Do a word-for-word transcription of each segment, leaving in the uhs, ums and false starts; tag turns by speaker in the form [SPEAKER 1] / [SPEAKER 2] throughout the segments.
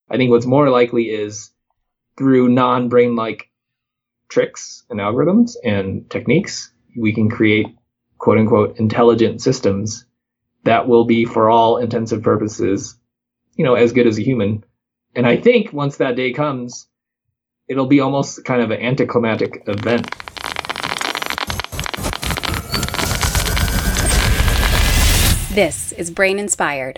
[SPEAKER 1] I think what's more likely is through non-brain-like tricks and algorithms and techniques, we can create quote-unquote intelligent systems that will be, for all intents and purposes, you know, as good as a human. And I think once that day comes, it'll be almost kind of an anticlimactic event.
[SPEAKER 2] This is Brain Inspired.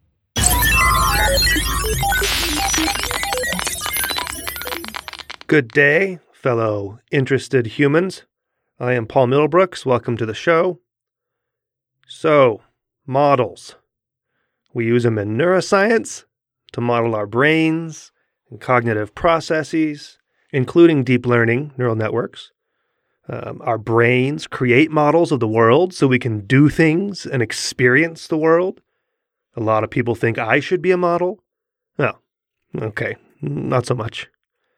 [SPEAKER 3] Good day, fellow interested humans. I am Paul Middlebrooks. Welcome to the show. So, models. We use them in neuroscience to model our brains and cognitive processes, including deep learning neural networks. Um, our brains create models of the world so we can do things and experience the world. A lot of people think I should be a model. Oh, okay, not so much.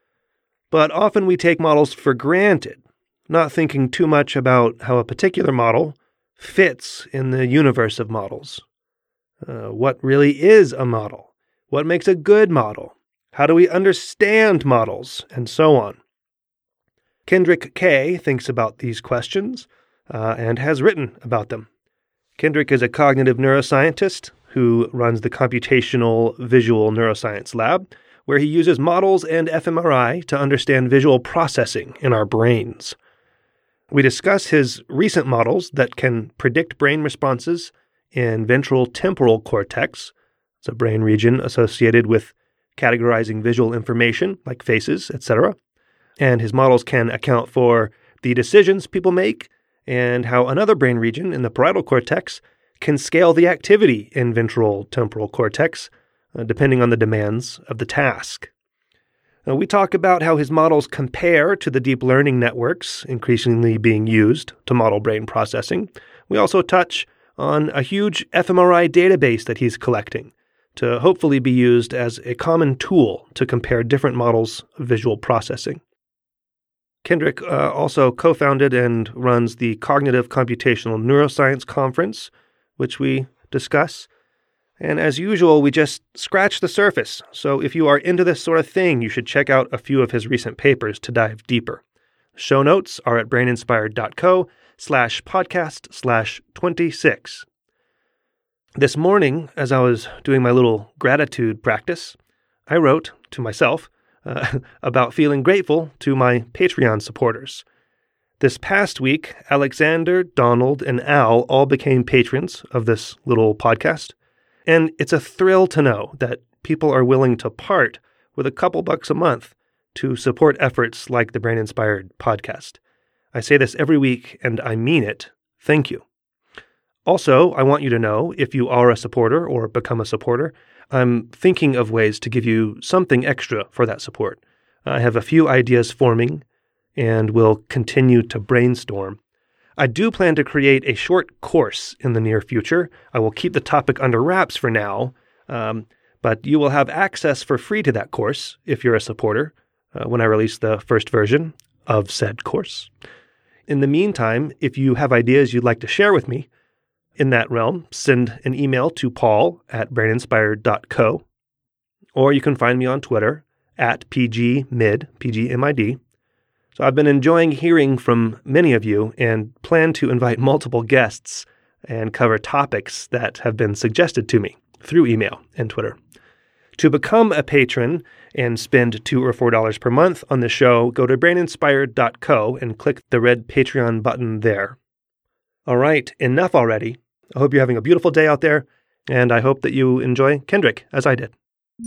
[SPEAKER 3] But often we take models for granted, not thinking too much about how a particular model fits in the universe of models. Uh, what really is a model? What makes a good model? How do we understand models? And so on. Kendrick Kay thinks about these questions uh, and has written about them. Kendrick is a cognitive neuroscientist who runs the Computational Visual Neuroscience Lab, where he uses models and fMRI to understand visual processing in our brains. We discuss his recent models that can predict brain responses in ventral temporal cortex. It's a brain region associated with categorizing visual information like faces, et cetera. And his models can account for the decisions people make and how another brain region in the parietal cortex can scale the activity in ventral temporal cortex, uh, depending on the demands of the task. Now, we talk about how his models compare to the deep learning networks increasingly being used to model brain processing. We also touch on a huge fMRI database that he's collecting to hopefully be used as a common tool to compare different models of visual processing. Kendrick uh, also co-founded and runs the Cognitive Computational Neuroscience Conference, which we discuss. And as usual, we just scratch the surface. So if you are into this sort of thing, you should check out a few of his recent papers to dive deeper. Show notes are at braininspired.co slash podcast slash 26. This morning, as I was doing my little gratitude practice, I wrote to myself uh, about feeling grateful to my Patreon supporters. This past week, Alexander, Donald, and Al all became patrons of this little podcast. And it's a thrill to know that people are willing to part with a couple bucks a month to support efforts like the Brain Inspired podcast. I say this every week, and I mean it. Thank you. Also, I want you to know, if you are a supporter or become a supporter, I'm thinking of ways to give you something extra for that support. I have a few ideas forming, and will continue to brainstorm. I do plan to create a short course in the near future. I will keep the topic under wraps for now, um, but you will have access for free to that course if you're a supporter uh, when I release the first version of said course. In the meantime, if you have ideas you'd like to share with me in that realm, send an email to paul at braininspired dot co, or you can find me on Twitter at pgmid, P G M I D. So I've been enjoying hearing from many of you and plan to invite multiple guests and cover topics that have been suggested to me through email and Twitter. To become a patron and spend two or four dollars per month on the show, go to braininspired dot co and click the red Patreon button there. All right, enough already. I hope you're having a beautiful day out there, and I hope that you enjoy Kendrick as I did.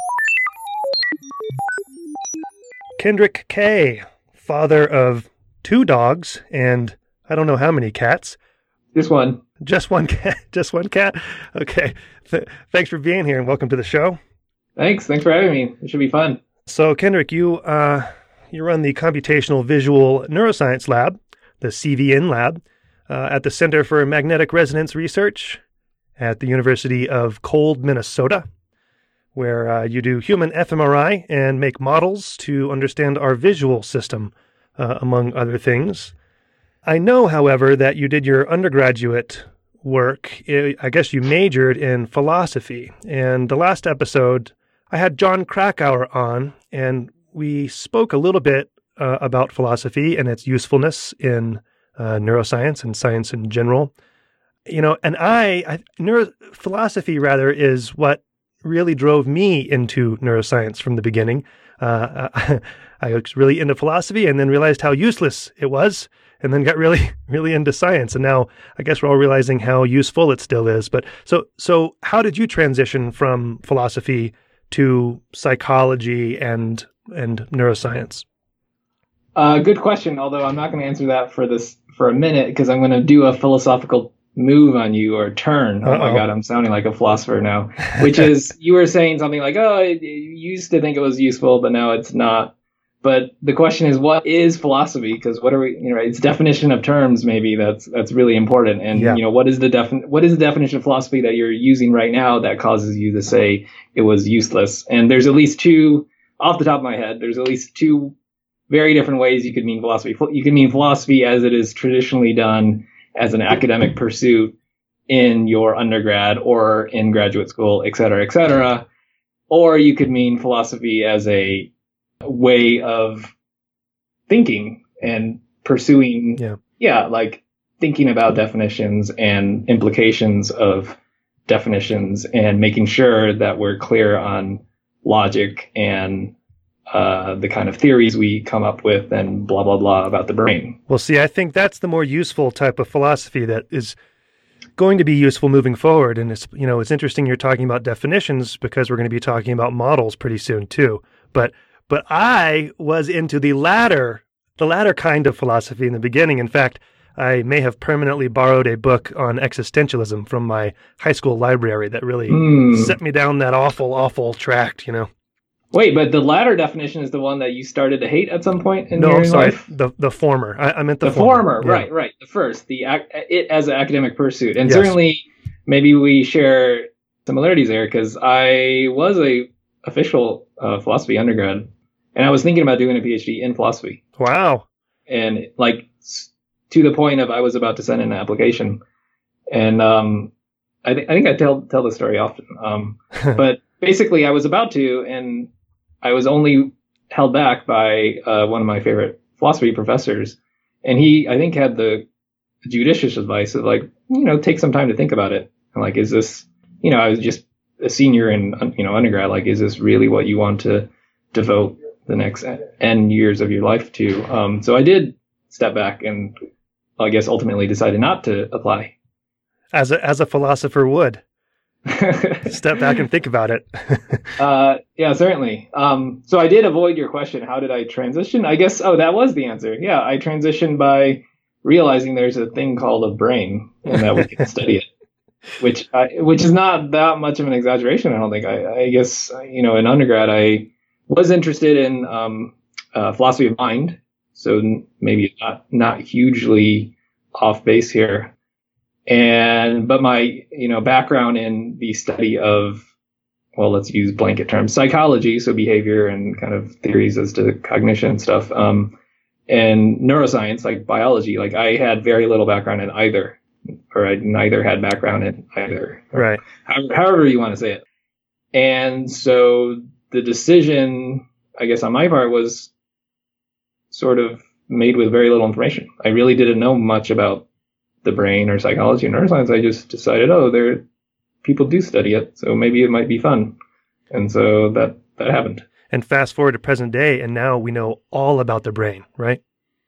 [SPEAKER 3] Kendrick Kay, father of two dogs and I don't know how many cats.
[SPEAKER 1] Just one.
[SPEAKER 3] Just one cat. Just one cat. Okay. Th- thanks for being here and welcome to the show.
[SPEAKER 1] Thanks. Thanks for having me. It should be fun.
[SPEAKER 3] So, Kendrick, you uh, you run the Computational Visual Neuroscience Lab, the C V N Lab, uh, at the Center for Magnetic Resonance Research at the University of Cold, Minnesota, where uh, you do human fMRI and make models to understand our visual system, uh, among other things. I know, however, that you did your undergraduate work. I guess you majored in philosophy. And the last episode, I had John Krakauer on, and we spoke a little bit uh, about philosophy and its usefulness in uh, neuroscience and science in general. You know, and I, I neuro, philosophy rather is what really drove me into neuroscience from the beginning. Uh, I, I was really into philosophy and then realized how useless it was, and then got really, really into science. And now I guess we're all realizing how useful it still is. But so, so how did you transition from philosophy to psychology and, and neuroscience?
[SPEAKER 1] Uh, good question. Although I'm not going to answer that for this for a minute, because I'm going to do a philosophical move on you, or turn. Oh Uh-oh. My God, I'm sounding like a philosopher now, which is, you were saying something like, oh, you used to think it was useful, but now it's not. But the question is, what is philosophy? Because what are we, you know, it's definition of terms, maybe that's, that's really important. And, yeah. you know, what is the defin, what is the definition of philosophy that you're using right now that causes you to say it was useless? And there's at least two, off the top of my head, there's at least two very different ways you could mean philosophy. You can mean philosophy as it is traditionally done as an academic pursuit in your undergrad or in graduate school, et cetera, et cetera. Or you could mean philosophy as a way of thinking and pursuing, yeah, yeah like thinking about definitions and implications of definitions and making sure that we're clear on logic and Uh, the kind of theories we come up with and blah, blah, blah about the brain.
[SPEAKER 3] Well, see, I think that's the more useful type of philosophy that is going to be useful moving forward. And it's, you know, it's interesting you're talking about definitions, because we're going to be talking about models pretty soon too. But, but I was into the latter, the latter kind of philosophy in the beginning. In fact, I may have permanently borrowed a book on existentialism from my high school library that really mm. set me down that awful, awful tract, you know.
[SPEAKER 1] Wait, but the latter definition is the one that you started to hate at some point in
[SPEAKER 3] no,
[SPEAKER 1] your
[SPEAKER 3] I'm sorry,
[SPEAKER 1] life?
[SPEAKER 3] the the former. I, I meant the,
[SPEAKER 1] the
[SPEAKER 3] former.
[SPEAKER 1] former yeah. Right, right. The first, the it as an academic pursuit, and yes. certainly maybe we share similarities there, because I was a official uh, philosophy undergrad, and I was thinking about doing a PhD in philosophy.
[SPEAKER 3] Wow!
[SPEAKER 1] And like to the point of I was about to send in an application, and um, I think I think I tell tell the story often, um, but basically I was about to, and I was only held back by uh, one of my favorite philosophy professors. And he, I think, had the judicious advice of like, you know, take some time to think about it. And like, is this, you know, I was just a senior in, you know, undergrad. Like, is this really what you want to devote the next N years of your life to? Um, so I did step back and I guess ultimately decided not to apply.
[SPEAKER 3] As a, as a philosopher would. Step back and think about it.
[SPEAKER 1] uh, yeah, certainly. Um, so I did avoid your question. How did I transition? I guess, oh, that was the answer. Yeah, I transitioned by realizing there's a thing called a brain and that we can study it, which I, which is not that much of an exaggeration, I don't think. I, I guess, you know, in undergrad, I was interested in um, uh, philosophy of mind. So maybe not, not hugely off base here. And, but my, you know, background in the study of, well, let's use blanket terms, psychology, so behavior and kind of theories as to cognition and stuff, um, and neuroscience, like biology, like I had very little background in either, or I neither had background in either.
[SPEAKER 3] Right.
[SPEAKER 1] However, however you want to say it. And so the decision, I guess on my part, was sort of made with very little information. I really didn't know much about the brain or psychology or neuroscience. I just decided, oh, there, people do study it, so maybe it might be fun. And so that, that happened.
[SPEAKER 3] And fast forward to present day, and now we know all about the brain, right?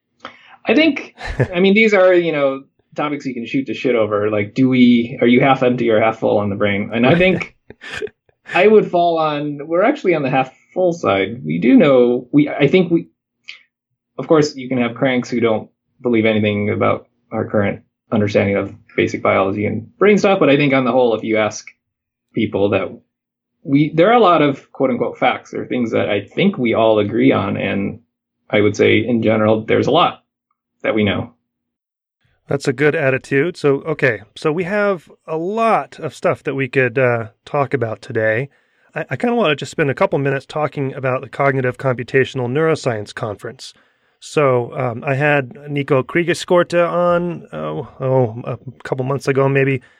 [SPEAKER 1] I think, I mean, these are, you know, topics you can shoot the shit over. Like, do we, are you half empty or half full on the brain? And I think I would fall on, we're actually on the half full side. We do know, we, I think we, of course, you can have cranks who don't believe anything about our current understanding of basic biology and brain stuff. But I think on the whole, if you ask people that we, there are a lot of quote unquote facts or things that I think we all agree on. And I would say in general, there's a lot that we know.
[SPEAKER 3] That's a good attitude. So, okay. So we have a lot of stuff that we could uh, talk about today. I, I kind of want to just spend a couple minutes talking about the Cognitive Computational Neuroscience Conference. So um, I had Nico Kriegeskorte on oh, oh, a couple months ago maybe,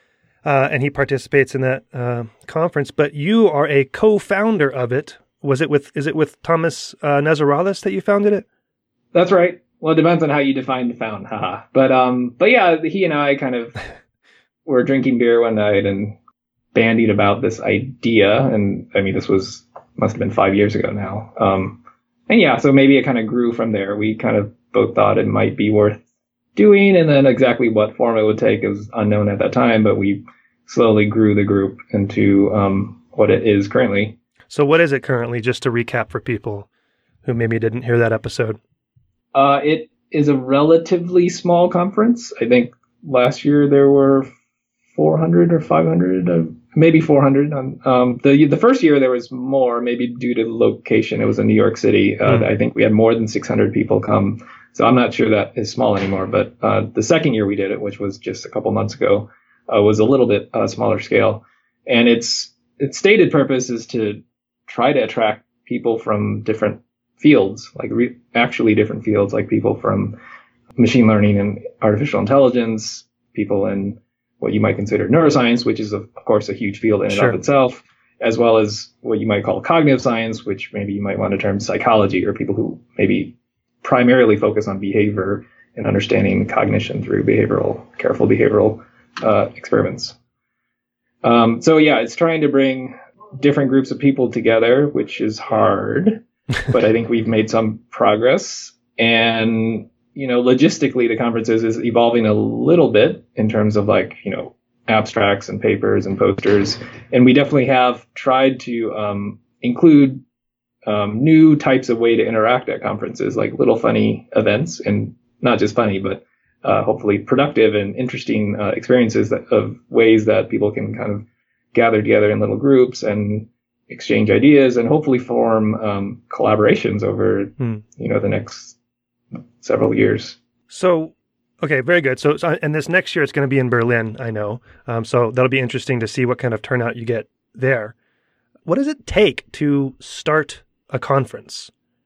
[SPEAKER 3] uh, and he participates in that uh, conference. But you are a co-founder of it. Was it with? Is it with Thomas uh, Nezaralis that you founded it?
[SPEAKER 1] That's right. Well, it depends on how you define found, haha. But um, but yeah, he and I kind of were drinking beer one night and bandied about this idea. And I mean, this was must have been five years ago now. Um, and yeah, so maybe it kind of grew from there. We kind of both thought it might be worth doing, and then exactly what form it would take is unknown at that time. But we slowly grew the group into um, what it is currently.
[SPEAKER 3] So what is it currently, just to recap for people who maybe didn't hear that episode?
[SPEAKER 1] Uh, it is a relatively small conference. I think last year there were four hundred or five hundred, uh, maybe four hundred. Um, um, the the first year there was more, maybe due to the location. It was in New York City. Uh, mm. I think we had more than six hundred people come. So I'm not sure that is small anymore. But uh, the second year we did it, which was just a couple months ago, uh, was a little bit uh, smaller scale. And its its stated purpose is to try to attract people from different fields, like re- actually different fields, like people from machine learning and artificial intelligence, people in what you might consider neuroscience, which is, of course, a huge field in and
[SPEAKER 3] Sure.
[SPEAKER 1] of itself, as well as what you might call cognitive science, which maybe you might want to term psychology, or people who maybe primarily focus on behavior and understanding cognition through behavioral, careful behavioral uh, experiments. Um, so yeah, it's trying to bring different groups of people together, which is hard, but I think we've made some progress. And, you know, logistically, the conferences is evolving a little bit in terms of like, you know, abstracts and papers and posters. And we definitely have tried to um, include um, new types of way to interact at conferences, like little funny events, and not just funny, but uh, hopefully productive and interesting uh, experiences that, of ways that people can kind of gather together in little groups and exchange ideas and hopefully form um, collaborations over, hmm. you know, the next several years.
[SPEAKER 3] So, okay, very good. So, so and this next year it's going to be in Berlin, I know. Um, so that'll be interesting to see what kind of turnout you get there. What does it take to start a conference?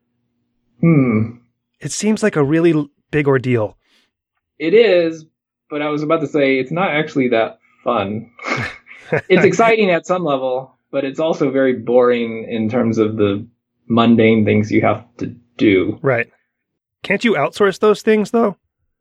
[SPEAKER 1] Hmm.
[SPEAKER 3] It seems like a really big ordeal.
[SPEAKER 1] It is, but I was about to say it's not actually that fun. It's exciting at some level, but it's also very boring in terms of the mundane things you have to do.
[SPEAKER 3] Right. Can't you outsource those things, though?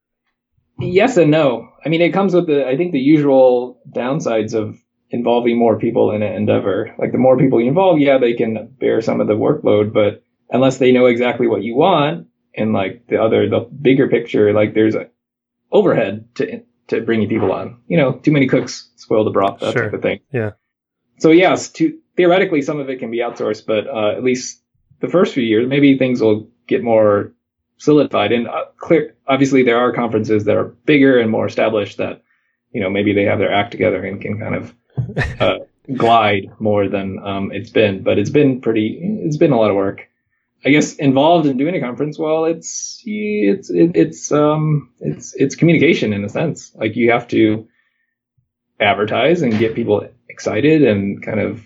[SPEAKER 1] Yes and no. I mean, it comes with the, I think, the usual downsides of involving more people in an endeavor. Like, the more people you involve, yeah, they can bear some of the workload, but unless they know exactly what you want and, like, the other, the bigger picture, like, there's a overhead to to bringing people on. You know, too many cooks spoil the broth, that
[SPEAKER 3] sure.
[SPEAKER 1] type of thing.
[SPEAKER 3] Yeah.
[SPEAKER 1] So yes, to, theoretically, some of it can be outsourced, but uh, at least the first few years, maybe things will get more solidified. And uh, clear, obviously, there are conferences that are bigger and more established that, you know, maybe they have their act together and can kind of uh, glide more than um, it's been. But it's been pretty. It's been a lot of work. I guess involved in doing a conference, well, it's it's it, it's um it's it's communication in a sense. Like, you have to advertise and get people excited and kind of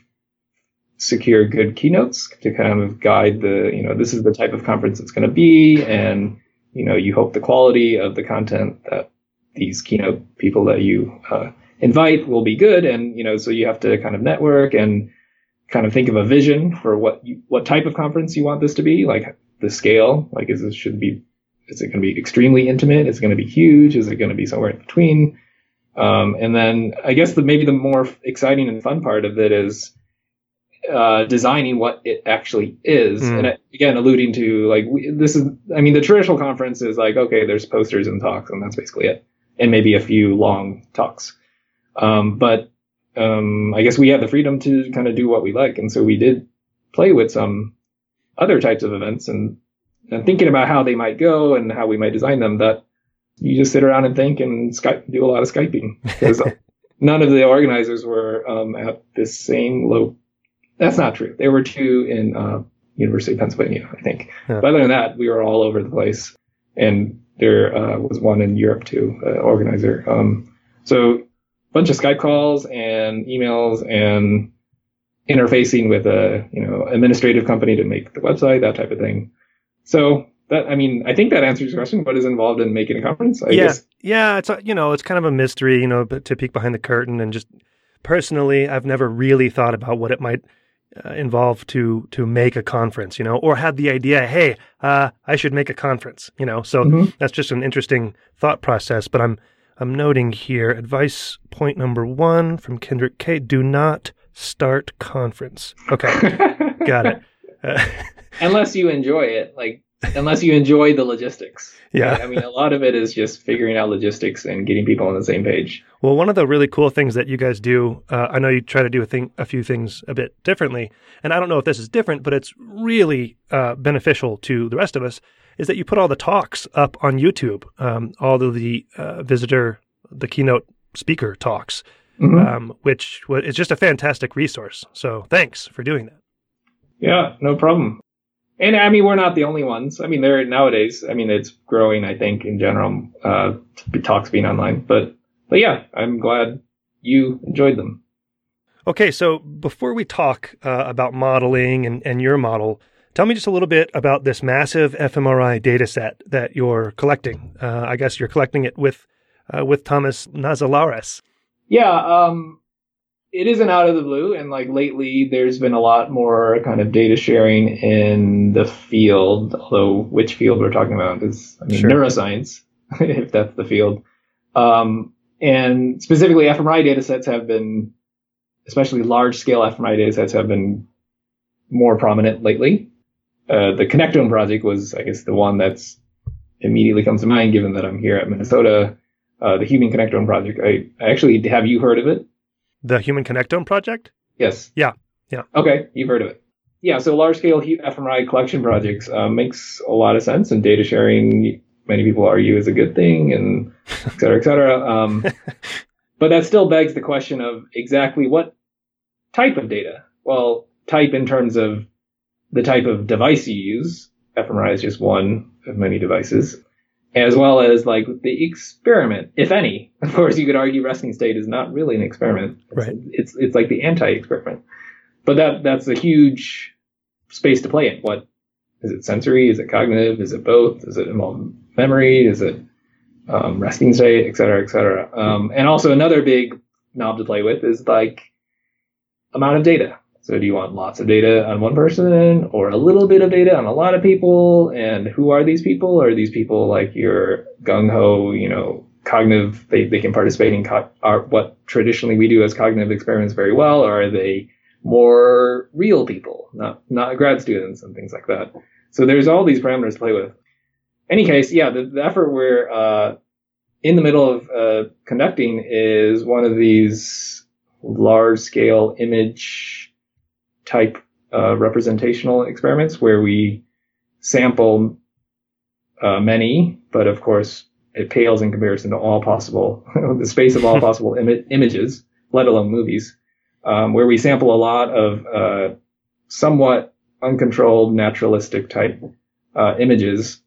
[SPEAKER 1] secure good keynotes to kind of guide the, you know, this is the type of conference it's going to be, and, you know, you hope the quality of the content that these keynote people that you uh, invite will be good, and, you know, so you have to kind of network and kind of think of a vision for what you, what type of conference you want this to be, like the scale, like is this should it be, is it going to be extremely intimate? Is it going to be huge? Is it going to be somewhere in between? Um, and then I guess the maybe the more exciting and fun part of it is uh, designing what it actually is. Mm. And again, alluding to like we, this is, I mean, the traditional conference is like, okay, there's posters and talks, and that's basically it, and maybe a few long talks. Um, but Um, I guess we have the freedom to kind of do what we like. And so we did play with some other types of events and, and thinking about how they might go and how we might design them, that you just sit around and think and Skype, do a lot of Skyping, because none of the organizers were um, at this same low. That's not true. There were two in uh, University of Pennsylvania, I think. Yeah. But other than that, we were all over the place. And there uh, was one in Europe too, uh, organizer. Um, so bunch of Skype calls and emails and interfacing with a, you know, administrative company to make the website, that type of thing. So that, I mean, I think that answers your question. What is involved in making a conference? I
[SPEAKER 3] yeah.
[SPEAKER 1] guess.
[SPEAKER 3] Yeah. It's, a, you know, it's kind of a mystery, you know, but to peek behind the curtain, and just personally, I've never really thought about what it might uh, involve to, to make a conference, you know, or had the idea, hey, uh, I should make a conference, you know, so mm-hmm. that's just an interesting thought process. But I'm, I'm noting here, advice point number one from Kendrick K, do not start conference. Okay. Got it. Uh,
[SPEAKER 1] Unless you enjoy it, like, unless you enjoy the logistics.
[SPEAKER 3] Yeah.
[SPEAKER 1] Right? I mean, a lot of it is just figuring out logistics and getting people on the same page.
[SPEAKER 3] Well, one of the really cool things that you guys do, uh, I know you try to do a, thing, a few things a bit differently, and I don't know if this is different, but it's really uh, beneficial to the rest of us, is that you put all the talks up on YouTube, um, all of the uh, visitor, the keynote speaker talks, mm-hmm. um, which is just a fantastic resource. So thanks for doing that.
[SPEAKER 1] Yeah, no problem. And I mean, we're not the only ones. I mean, there nowadays, I mean, it's growing, I think, in general, uh, talks being online. But, but yeah, I'm glad you enjoyed them.
[SPEAKER 3] Okay, so before we talk uh, about modeling and, and your model, tell me just a little bit about this massive fMRI data set that you're collecting. Uh, I guess you're collecting it with uh, with Thomas Nasalaris.
[SPEAKER 1] Yeah, um, it isn't out of the blue. And like lately, there's been a lot more kind of data sharing in the field, although which field we're talking about is I mean, sure. neuroscience, if that's the field. Um, and specifically, fMRI data sets have been, especially large-scale fMRI data sets have been more prominent lately. Uh, the Connectome project was, I guess, the one that's immediately comes to mind, given that I'm here at Minnesota. Uh, the Human Connectome project. I, I actually, have you heard of it?
[SPEAKER 3] The Human Connectome project?
[SPEAKER 1] Yes.
[SPEAKER 3] Yeah. Yeah.
[SPEAKER 1] Okay, you've heard of it. Yeah. So large-scale fMRI collection projects uh, makes a lot of sense, and data sharing, many people argue, is a good thing, and et cetera, et cetera. Um, but that still begs the question of exactly what type of data. Well, type in terms of the type of device you use. fMRI is just one of many devices. As well as like the experiment, if any. Of course, you could argue resting state is not really an experiment. It's,
[SPEAKER 3] right.
[SPEAKER 1] It's it's like the anti-experiment. But that that's a huge space to play in. What is it? Sensory? Is it cognitive? Is it both? Is it involved memory? Is it um, resting state? Et cetera, et cetera. Um, and also another big knob to play with is like amount of data. So do you want lots of data on one person or a little bit of data on a lot of people? And who are these people? Are these people like your gung-ho, you know, cognitive, they, they can participate in co- are what traditionally we do as cognitive experiments very well? Or are they more real people, not, not grad students and things like that? So there's all these parameters to play with. Any case, yeah, the, the effort we're uh, in the middle of uh, conducting is one of these large-scale image type uh, representational experiments where we sample uh, many, but of course it pales in comparison to all possible, the space of all possible Im- images, let alone movies, um, where we sample a lot of uh, somewhat uncontrolled naturalistic type uh, images,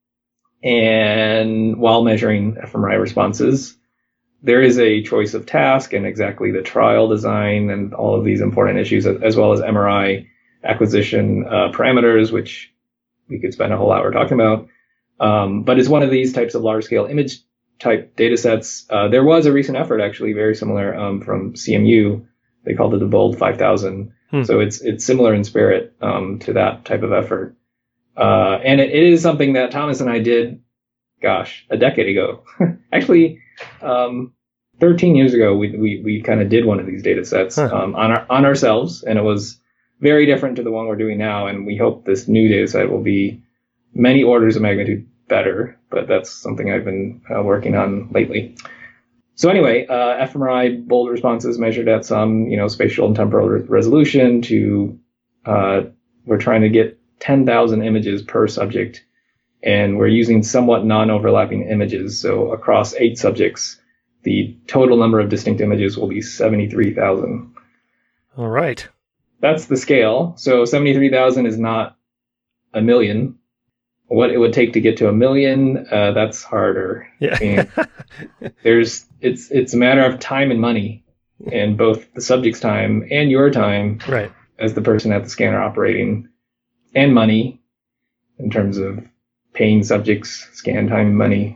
[SPEAKER 1] and while measuring fMRI responses. There is a choice of task and exactly the trial design and all of these important issues, as well as M R I acquisition uh, parameters, which we could spend a whole hour talking about. Um, but it's one of these types of large-scale image type data sets. Uh, there was a recent effort, actually, very similar um, from C M U. They called it the BOLD five thousand. Hmm. So it's it's similar in spirit um, to that type of effort. Uh, and it, it is something that Thomas and I did, gosh, a decade ago. Actually, um, thirteen years ago, we we, we kind of did one of these data sets huh. um, on our on ourselves, and it was very different to the one we're doing now. And we hope this new data set will be many orders of magnitude better. But that's something I've been uh, working on lately. So anyway, uh, fMRI BOLD responses measured at some you know spatial and temporal re- resolution. To uh, we're trying to get ten thousand images per subject. And we're using somewhat non-overlapping images. So across eight subjects, the total number of distinct images will be seventy-three thousand.
[SPEAKER 3] All right.
[SPEAKER 1] That's the scale. So seventy-three thousand is not a million. What it would take to get to a million, uh, that's harder.
[SPEAKER 3] Yeah.
[SPEAKER 1] I mean, there's, it's, it's a matter of time and money, and both the subject's time and your time
[SPEAKER 3] right.
[SPEAKER 1] as the person at the scanner operating, and money in terms of paying subjects scan time money,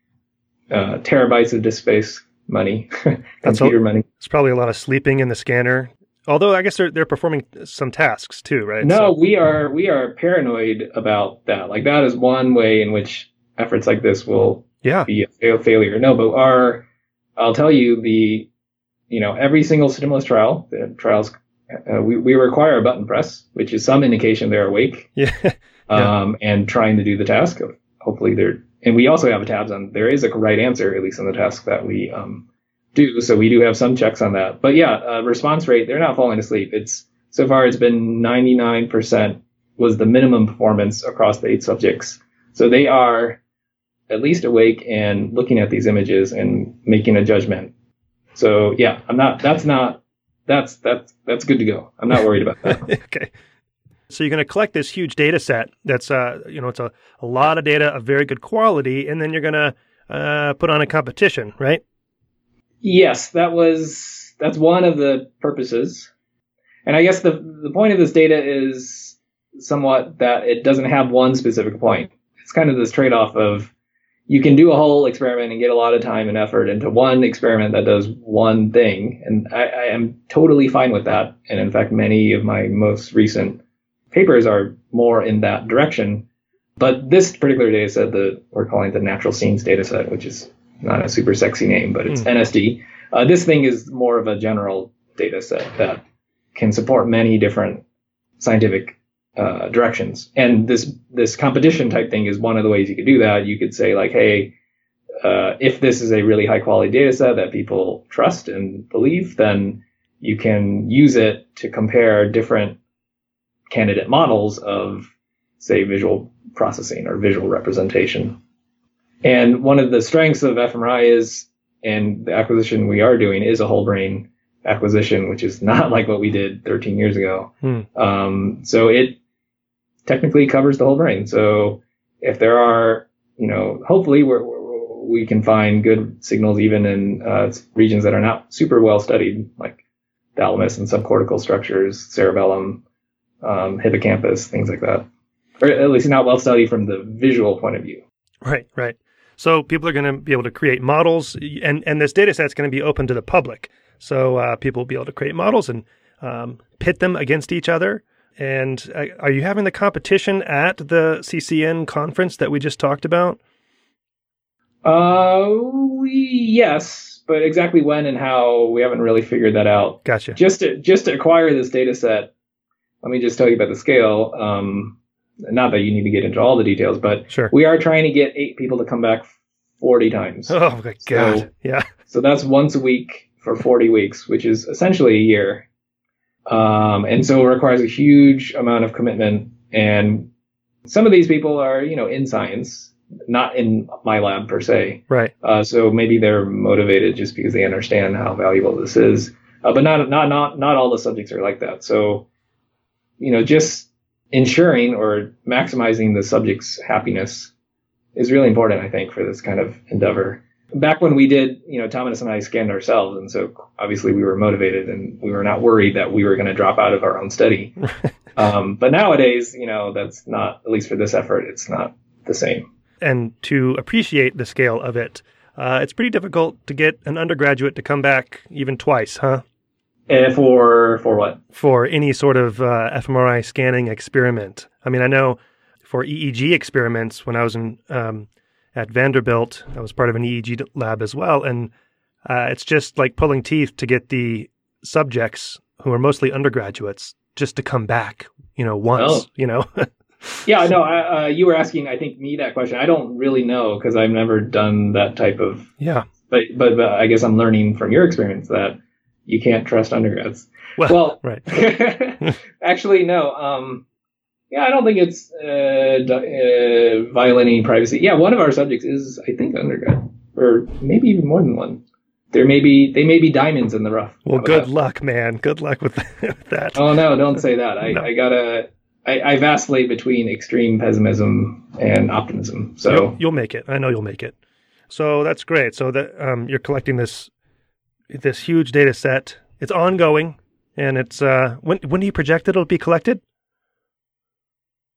[SPEAKER 1] uh, terabytes of disk space money, computer
[SPEAKER 3] a,
[SPEAKER 1] money.
[SPEAKER 3] It's probably a lot of sleeping in the scanner. Although I guess they're they're performing some tasks too, right?
[SPEAKER 1] No,
[SPEAKER 3] so.
[SPEAKER 1] we are we are paranoid about that. Like that is one way in which efforts like this will
[SPEAKER 3] yeah.
[SPEAKER 1] be a fail, failure. No, but our I'll tell you the you know every single stimulus trial, the trials uh, we we require a button press, which is some indication they're awake.
[SPEAKER 3] Yeah. yeah.
[SPEAKER 1] Um, and trying to do the task. Hopefully they're and we also have tabs on there is a right answer at least on the task that we um. do. So we do have some checks on that. But yeah, uh, response rate, they're not falling asleep. It's so far it's been ninety-nine percent was the minimum performance across the eight subjects. So they are at least awake and looking at these images and making a judgment. So yeah, I'm not, that's not, that's, that's, that's good to go. I'm not worried about that.
[SPEAKER 3] Okay. So you're going to collect this huge data set that's, uh, you know, it's a, a lot of data of very good quality, and then you're going to uh, put on a competition, right?
[SPEAKER 1] Yes, that was that's one of the purposes. And I guess the the point of this data is somewhat that it doesn't have one specific point. It's kind of this trade-off of you can do a whole experiment and get a lot of time and effort into one experiment that does one thing. And I, I am totally fine with that. And in fact, many of my most recent papers are more in that direction. But this particular data set that we're calling the natural scenes data set, which is not a super sexy name, but it's mm. N S D. Uh, this thing is more of a general data set that can support many different scientific uh, directions. And this this competition type thing is one of the ways you could do that. You could say like, hey, uh, if this is a really high quality data set that people trust and believe, then you can use it to compare different candidate models of, say, visual processing or visual representation. And one of the strengths of fMRI is, and the acquisition we are doing is a whole brain acquisition, which is not like what we did thirteen years ago. Hmm. Um, so it technically covers the whole brain. So if there are, you know, hopefully we're, we're, we can find good signals even in uh, regions that are not super well studied, like thalamus and subcortical structures, cerebellum, um, hippocampus, things like that. Or at least not well studied from the visual point of view.
[SPEAKER 3] Right, right. So people are going to be able to create models, and, and this data set is going to be open to the public. So uh, people will be able to create models and um, pit them against each other. And uh, are you having the competition at the C C N conference that we just talked about?
[SPEAKER 1] Uh, we, yes, but exactly when and how, we haven't really figured that out.
[SPEAKER 3] Gotcha.
[SPEAKER 1] Just to, just to acquire this data set, let me just tell you about the scale. Um, Not that you need to get into all the details, but
[SPEAKER 3] sure.
[SPEAKER 1] We are trying to get eight people to come back forty times.
[SPEAKER 3] Oh, my God.
[SPEAKER 1] So,
[SPEAKER 3] yeah.
[SPEAKER 1] So that's once a week for forty weeks, which is essentially a year. Um, and so it requires a huge amount of commitment. And some of these people are, you know, in science, not in my lab per se.
[SPEAKER 3] Right.
[SPEAKER 1] Uh, so maybe they're motivated just because they understand how valuable this is. Uh, but not, not, not, not all the subjects are like that. So, you know, just ensuring or maximizing the subject's happiness is really important, I think, for this kind of endeavor. Back when we did, you know, Thomas and I scanned ourselves, and so obviously we were motivated and we were not worried that we were going to drop out of our own study. um, but nowadays, you know, that's not, at least for this effort, it's not the same.
[SPEAKER 3] And to appreciate the scale of it, uh, it's pretty difficult to get an undergraduate to come back even twice, huh?
[SPEAKER 1] Uh, for for what?
[SPEAKER 3] For any sort of uh, fMRI scanning experiment. I mean, I know for E E G experiments, when I was in um, at Vanderbilt, I was part of an E E G lab as well, and uh, it's just like pulling teeth to get the subjects, who are mostly undergraduates, just to come back, you know, once,
[SPEAKER 1] oh.
[SPEAKER 3] you know.
[SPEAKER 1] Yeah, no, I, uh, you were asking, I think, me that question. I don't really know because I've never done that type of.
[SPEAKER 3] Yeah.
[SPEAKER 1] But, but but I guess I'm learning from your experience that you can't trust undergrads.
[SPEAKER 3] Well,
[SPEAKER 1] well
[SPEAKER 3] right.
[SPEAKER 1] Actually, no. Um, yeah, I don't think it's uh, uh, violating privacy. Yeah, one of our subjects is, I think, undergrad, or maybe even more than one. There may be they may be diamonds in the rough.
[SPEAKER 3] Well, good that? luck, man. Good luck with that.
[SPEAKER 1] Oh no, don't say that. I,
[SPEAKER 3] no.
[SPEAKER 1] I gotta. I, I vacillate between extreme pessimism and optimism. So
[SPEAKER 3] you'll, you'll make it. I know you'll make it. So that's great. So that um, you're collecting this. This huge data set. It's ongoing, and it's uh, when when do you project it'll be collected?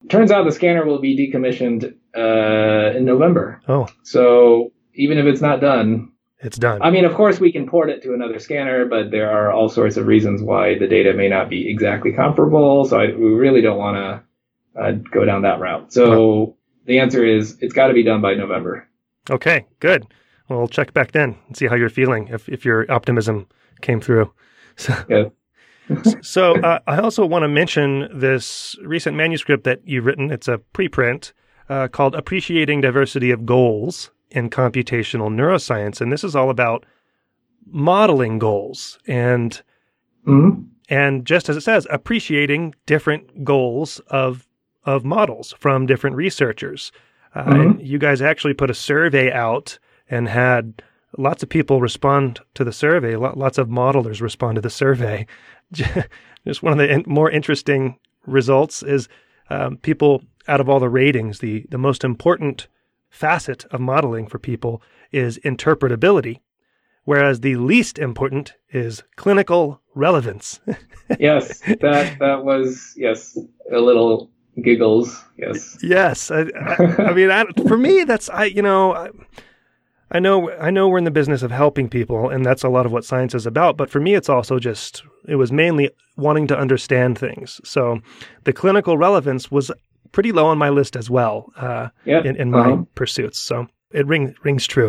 [SPEAKER 1] turns out the scanner will be decommissioned uh, in November.
[SPEAKER 3] Oh.
[SPEAKER 1] So even if it's not done,
[SPEAKER 3] it's done.
[SPEAKER 1] I mean, of course, we can port it to another scanner, but there are all sorts of reasons why the data may not be exactly comparable. So I, we really don't want to uh, go down that route. So oh. the answer is it's got to be done by November.
[SPEAKER 3] Okay, good. Well, we'll check back then and see how you're feeling, if, if your optimism came through. So,
[SPEAKER 1] yeah.
[SPEAKER 3] so uh, I also want to mention this recent manuscript that you've written. It's a preprint uh, called Appreciating Diversity of Goals in Computational Neuroscience. And this is all about modeling goals and,
[SPEAKER 1] mm-hmm.
[SPEAKER 3] and just as it says, appreciating different goals of, of models from different researchers. Uh,
[SPEAKER 1] mm-hmm.
[SPEAKER 3] And you guys actually put a survey out and had lots of people respond to the survey. Lots of modelers respond to the survey. Just one of the more interesting results is um, people, out of all the ratings, the, the most important facet of modeling for people is interpretability, whereas the least important is clinical relevance.
[SPEAKER 1] Yes, that that was, yes, a little giggles, yes.
[SPEAKER 3] Yes. I, I, I mean, I, for me, that's, I you know... I, I know I know we're in the business of helping people, and that's a lot of what science is about. But for me, it's also just, it was mainly wanting to understand things. So the clinical relevance was pretty low on my list as well uh,
[SPEAKER 1] yep.
[SPEAKER 3] in, in my
[SPEAKER 1] uh-huh.
[SPEAKER 3] pursuits. So it ring, rings true.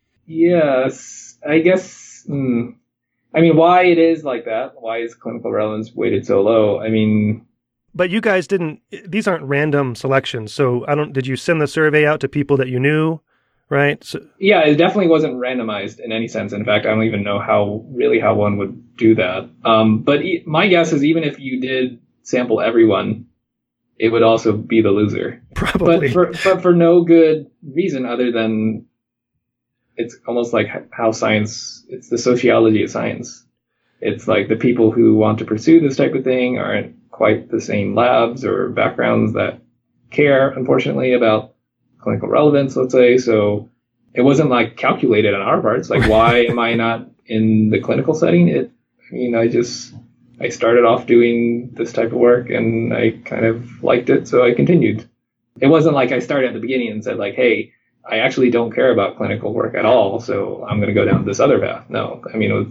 [SPEAKER 1] Yes, I guess, mm, I mean, why it is like that, why is clinical relevance weighted so low? I mean...
[SPEAKER 3] But you guys didn't, these aren't random selections. So I don't, did you send the survey out to people that you knew? Right. So,
[SPEAKER 1] yeah, it definitely wasn't randomized in any sense. In fact, I don't even know how really how one would do that. Um, but e- my guess is even if you did sample everyone, it would also be the loser.
[SPEAKER 3] Probably.
[SPEAKER 1] But for, but for no good reason other than it's almost like how science, it's the sociology of science. It's like the people who want to pursue this type of thing aren't quite the same labs or backgrounds that care, unfortunately, about clinical relevance, let's say. So it wasn't like calculated on our parts. Like, why am I not in the clinical setting? It, I mean, I just, I started off doing this type of work and I kind of liked it. So I continued. It wasn't like I started at the beginning and said like, hey, I actually don't care about clinical work at all. So I'm going to go down this other path. No, I mean, it was,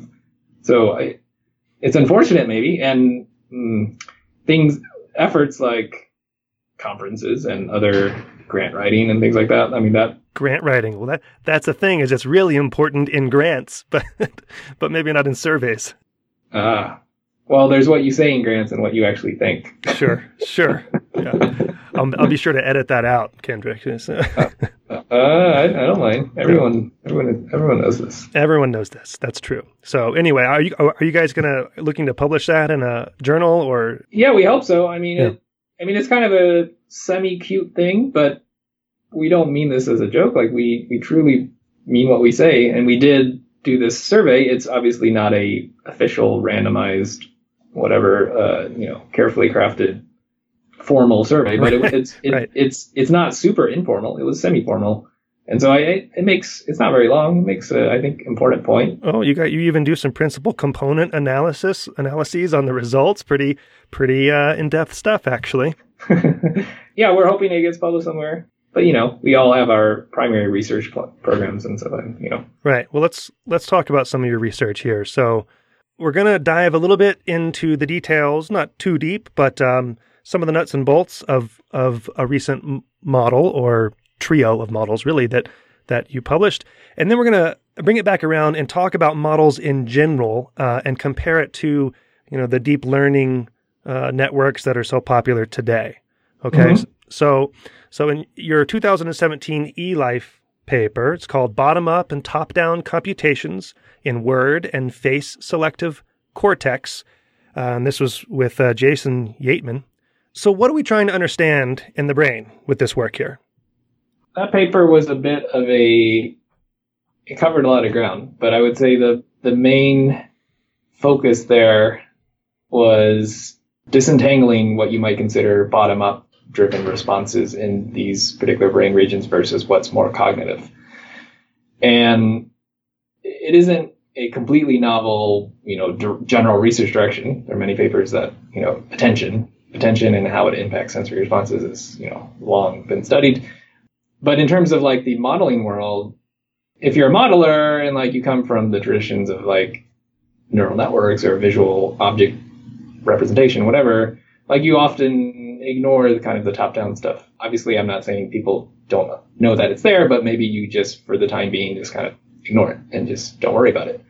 [SPEAKER 1] so I, it's unfortunate maybe. And mm, things, efforts like conferences and other grant writing and things like that. I mean, that
[SPEAKER 3] grant writing. Well, that that's the thing, is it's really important in grants, but but maybe not in surveys.
[SPEAKER 1] Ah, uh, well, there's what you say in grants and what you actually think.
[SPEAKER 3] Sure, sure. Yeah. I'll, I'll be sure to edit that out, Kendrick.
[SPEAKER 1] uh, uh, I, I don't mind. Everyone, everyone, everyone knows this.
[SPEAKER 3] Everyone knows this. That's true. So anyway, are you are you guys gonna looking to publish that in a journal or?
[SPEAKER 1] Yeah, we hope so. I mean,
[SPEAKER 3] yeah.
[SPEAKER 1] it, I mean, it's kind of a semi-cute thing, but we don't mean this as a joke. Like, we, we truly mean what we say. And we did do this survey. It's obviously not a official, randomized, whatever, uh, you know, carefully crafted, formal survey, but it, it's, it,
[SPEAKER 3] right.
[SPEAKER 1] it's, it's not super informal. It was semi-formal. And so I, it makes, it's not very long. It makes a, I think, important point.
[SPEAKER 3] Oh, you got, you even do some principal component analysis, analyses on the results. Pretty, pretty, uh, in-depth stuff, actually.
[SPEAKER 1] Yeah, we're hoping it gets published somewhere. But, you know, we all have our primary research pl- programs and stuff, you know.
[SPEAKER 3] Right. Well, let's, let's talk about some of your research here. So we're going to dive a little bit into the details, not too deep, but, um, some of the nuts and bolts of, of a recent m- model or trio of models, really, that that you published. And then we're going to bring it back around and talk about models in general uh, and compare it to, you know, the deep learning uh, networks that are so popular today. Okay. Mm-hmm. So, so in your two thousand seventeen eLife paper, it's called Bottom-Up and Top-Down Computations in Word and Face Selective Cortex. Uh, and this was with uh, Jason Yateman. So what are we trying to understand in the brain with this work here?
[SPEAKER 1] That paper was a bit of a, it covered a lot of ground, but I would say the, the main focus there was disentangling what you might consider bottom-up driven responses in these particular brain regions versus what's more cognitive. And it isn't a completely novel, you know, d- general research direction. There are many papers that, you know, attention attention and how it impacts sensory responses is, you know, long been studied. But in terms of like the modeling world, if you're a modeler and like you come from the traditions of like neural networks or visual object representation, whatever, like you often ignore the kind of the top-down stuff. Obviously, I'm not saying people don't know that it's there, but maybe you just, for the time being, just kind of ignore it and just don't worry about it.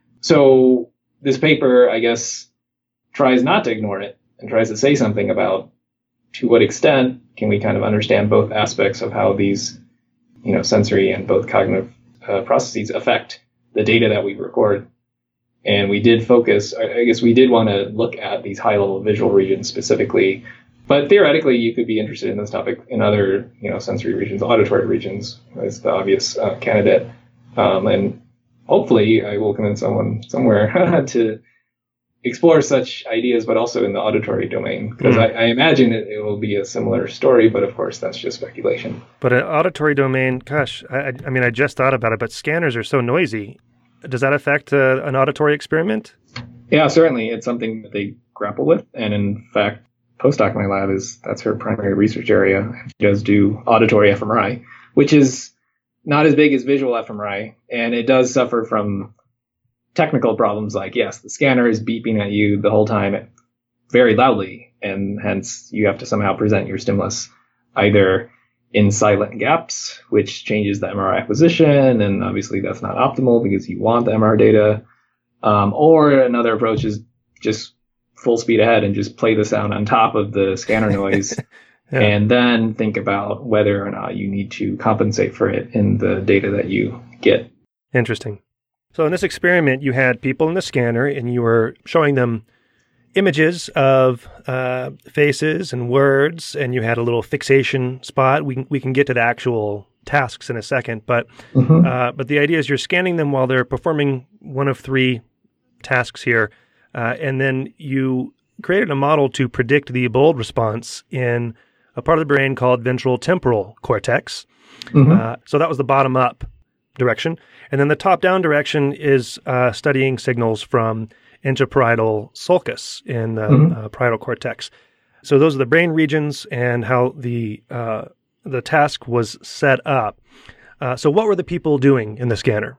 [SPEAKER 1] So this paper, I guess, tries not to ignore it and tries to say something about to what extent can we kind of understand both aspects of how these, you know, sensory and both cognitive uh, processes affect the data that we record. And we did focus, I guess we did want to look at these high-level visual regions specifically, but theoretically you could be interested in this topic in other, you know, sensory regions, auditory regions as the obvious uh, candidate. Um, and hopefully I will convince someone somewhere to explore such ideas, but also in the auditory domain, because mm. I, I imagine it, it will be a similar story, but of course that's just speculation.
[SPEAKER 3] But an auditory domain, gosh, I, I mean, I just thought about it, but scanners are so noisy. Does that affect uh, an auditory experiment?
[SPEAKER 1] Yeah, certainly. It's something that they grapple with. And in fact, postdoc in my lab is, that's her primary research area. She does do auditory fMRI, which is not as big as visual fMRI. And it does suffer from technical problems like, yes, the scanner is beeping at you the whole time very loudly. And hence you have to somehow present your stimulus either in silent gaps, which changes the M R I acquisition. And obviously that's not optimal because you want the M R I data. Um, or another approach is just full speed ahead and just play the sound on top of the scanner noise. yeah. And then think about whether or not you need to compensate for it in the data that you get.
[SPEAKER 3] Interesting. So in this experiment, you had people in the scanner and you were showing them images of uh, faces and words, and you had a little fixation spot. We can, we can get to the actual tasks in a second, but mm-hmm. uh, but the idea is you're scanning them while they're performing one of three tasks here, uh, and then you created a model to predict the bold response in a part of the brain called ventral temporal cortex. Mm-hmm. Uh, so that was the bottom-up direction. And then the top-down direction is uh, studying signals from intraparietal sulcus in the mm-hmm. uh, parietal cortex. So those are the brain regions and how the uh, the task was set up. Uh, so what were the people doing in the scanner?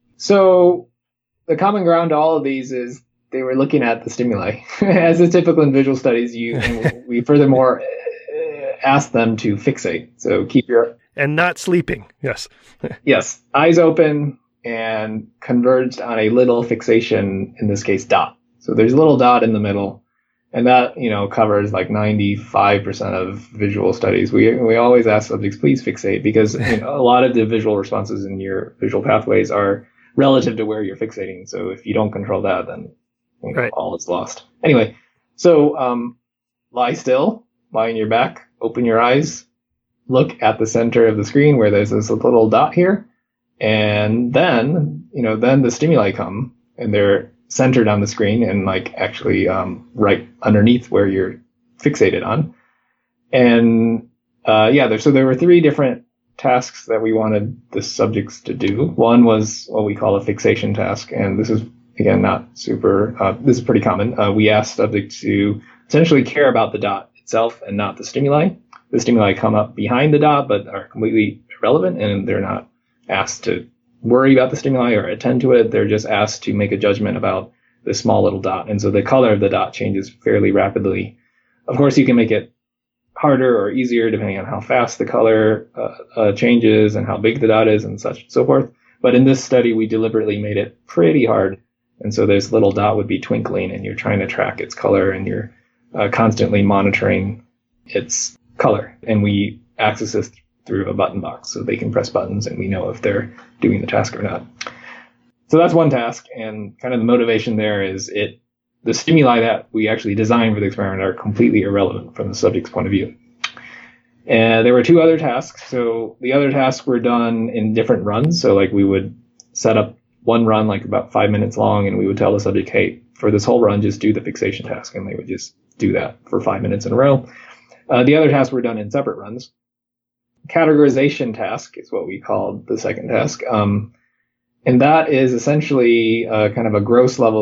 [SPEAKER 1] So the common ground to all of these is they were looking at the stimuli. As is typical in visual studies, you and we furthermore asked them to fixate. So keep your...
[SPEAKER 3] And not sleeping, yes.
[SPEAKER 1] yes, eyes open and converged on a little fixation, in this case, dot. So there's a little dot in the middle, and that, you know, covers like ninety-five percent of visual studies. We we always ask subjects, please fixate, because you know, a lot of the visual responses in your visual pathways are relative to where you're fixating. So if you don't control that, then you know, right. all is lost. Anyway, so um, lie still, lie on your back, open your eyes, look at the center of the screen where there's this little dot here. And then, you know, then the stimuli come and they're centered on the screen and like actually um, right underneath where you're fixated on. And uh, yeah, there, so there were three different tasks that we wanted the subjects to do. One was what we call a fixation task. And this is, again, not super, uh, this is pretty common. Uh, we asked subjects to essentially care about the dot itself and not the stimuli. The stimuli come up behind the dot, but are completely irrelevant and they're not asked to worry about the stimuli or attend to it. They're just asked to make a judgment about this small little dot. And so the color of the dot changes fairly rapidly. Of course, you can make it harder or easier depending on how fast the color uh, uh, changes and how big the dot is and such and so forth. But in this study, we deliberately made it pretty hard. And so this little dot would be twinkling and you're trying to track its color and you're uh, constantly monitoring its color. And we access this through a button box so they can press buttons and we know if they're doing the task or not. So that's one task, and kind of the motivation there is it the stimuli that we actually designed for the experiment are completely irrelevant from the subject's point of view. And there were two other tasks. So the other tasks were done in different runs. So like we would set up one run like about five minutes long and we would tell the subject, hey, for this whole run, just do the fixation task. And they would just do that for five minutes in a row. Uh, the other tasks were done in separate runs. Categorization task is what we called the second task. Um, and that is essentially uh, kind of a gross level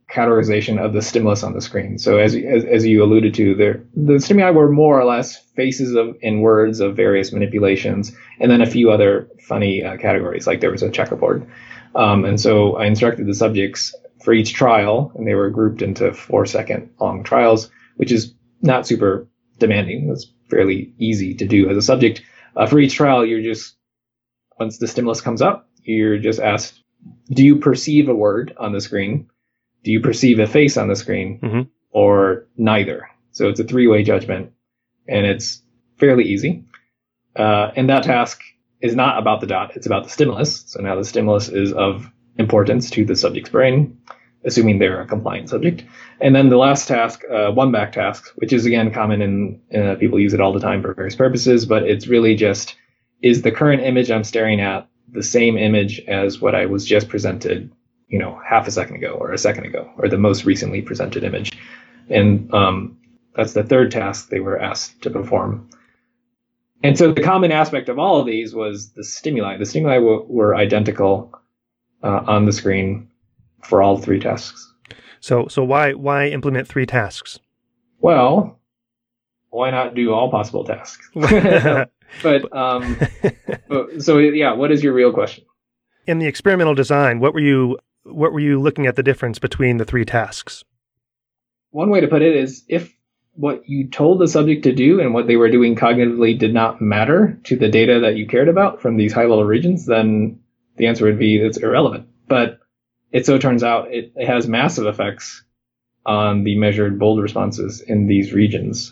[SPEAKER 1] categorization of the stimulus on the screen. So as as, as you alluded to, there the stimuli were more or less faces of and words of various manipulations, and then a few other funny uh, categories, like there was a checkerboard. Um, and so I instructed the subjects for each trial, and they were grouped into four second long trials, which is not super demanding. It's fairly easy to do as a subject. Uh, for each trial, you're just, once the stimulus comes up, you're just asked, do you perceive a word on the screen? Do you perceive a face on the screen? Mm-hmm. Or neither? So it's a three-way judgment, and it's fairly easy. Uh, and that task is not about the dot, it's about the stimulus. So now the stimulus is of importance to the subject's brain, assuming they're a compliant subject. And then the last task, uh, one back task, which is again common in, uh, people use it all the time for various purposes, but it's really just, is the current image I'm staring at the same image as what I was just presented, you know, half a second ago or a second ago, or the most recently presented image? And um, that's the third task they were asked to perform. And so the common aspect of all of these was the stimuli. The stimuli w- were identical uh, on the screen for all three tasks.
[SPEAKER 3] So, so why why implement three tasks?
[SPEAKER 1] Well, why not do all possible tasks? but um, so yeah, what is your real question?
[SPEAKER 3] In the experimental design, what were you what were you looking at the difference between the three tasks?
[SPEAKER 1] One way to put it is, if what you told the subject to do and what they were doing cognitively did not matter to the data that you cared about from these high-level regions, then the answer would be it's irrelevant. But it so turns out it, it has massive effects on the measured bold responses in these regions.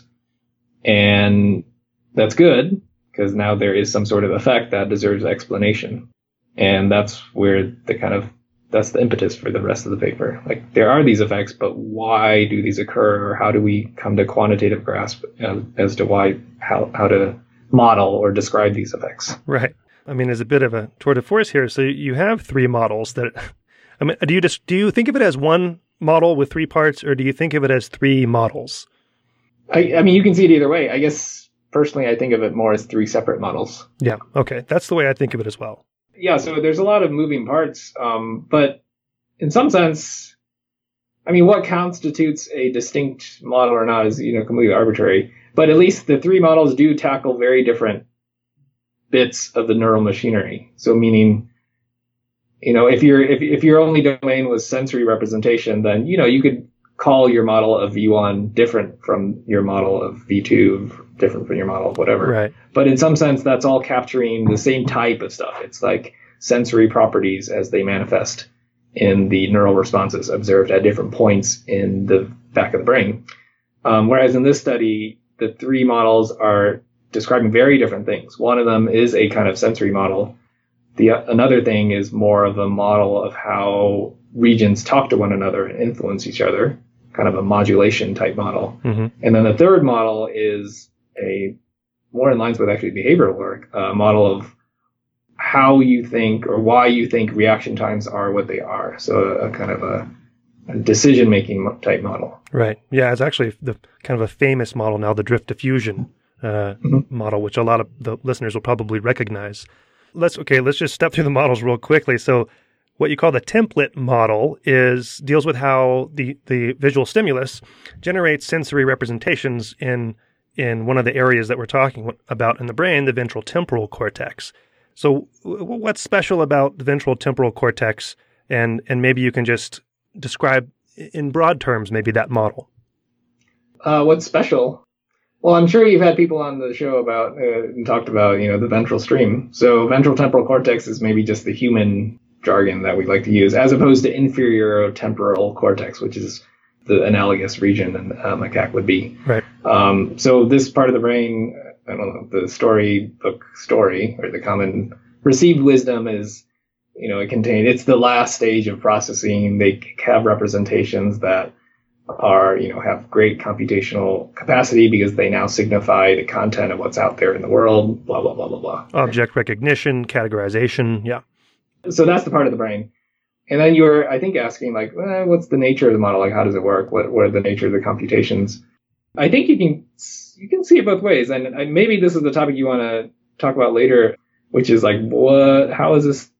[SPEAKER 1] And that's good, because now there is some sort of effect that deserves explanation. And that's where the kind of, that's the impetus for the rest of the paper. Like, there are these effects, but why do these occur? Or how do we come to quantitative grasp as, as to why, how, how to model or describe these effects?
[SPEAKER 3] Right. I mean, there's a bit of a tour de force here. So you have three models that, I mean, do you just, do you think of it as one model with three parts, or do you think of it as three models?
[SPEAKER 1] I, I mean, you can see it either way. I guess personally, I think of it more as three separate models.
[SPEAKER 3] Yeah. Okay. That's the way I think of it as well.
[SPEAKER 1] Yeah, so there's a lot of moving parts, um, but in some sense, I mean, what constitutes a distinct model or not is, you know, completely arbitrary. But at least the three models do tackle very different bits of the neural machinery. So meaning, you know, if your if if your only domain was sensory representation, then, you know, you could call your model of V one different from your model of V two, different from your model of whatever.
[SPEAKER 3] Right.
[SPEAKER 1] But in some sense, that's all capturing the same type of stuff. It's like sensory properties as they manifest in the neural responses observed at different points in the back of the brain. Um, whereas in this study, the three models are describing very different things. One of them is a kind of sensory model. The uh, another thing is more of a model of how regions talk to one another and influence each other, kind of a modulation type model. Mm-hmm. And then the third model is a more in lines with actually behavioral work, a model of how you think or why you think reaction times are what they are. So a, a kind of a, a decision-making type model.
[SPEAKER 3] Right. Yeah, it's actually the kind of a famous model now, the drift diffusion uh, mm-hmm. model, which a lot of the listeners will probably recognize. Let's okay. Let's just step through the models real quickly. So, what you call the template model is deals with how the the visual stimulus generates sensory representations in in one of the areas that we're talking about in the brain, the ventral temporal cortex. So, what's special about the ventral temporal cortex? And and maybe you can just describe in broad terms maybe that model.
[SPEAKER 1] Uh, what's special? Well, I'm sure you've had people on the show about uh, and talked about, you know, the ventral stream. So ventral temporal cortex is maybe just the human jargon that we like to use, as opposed to inferior temporal cortex, which is the analogous region in uh, macaque would be.
[SPEAKER 3] Right.
[SPEAKER 1] Um, so this part of the brain, I don't know, the storybook story or the common received wisdom is, you know, it contains, it's the last stage of processing. They have representations that are, you know, have great computational capacity because they now signify the content of what's out there in the world, blah, blah, blah, blah, blah.
[SPEAKER 3] Object recognition, categorization, yeah.
[SPEAKER 1] So that's the part of the brain. And then you were, I think, asking, like, eh, what's the nature of the model? Like, how does it work? What, what are the nature of the computations? I think you can you can see it both ways. And maybe this is the topic you want to talk about later, which is like, what? How is this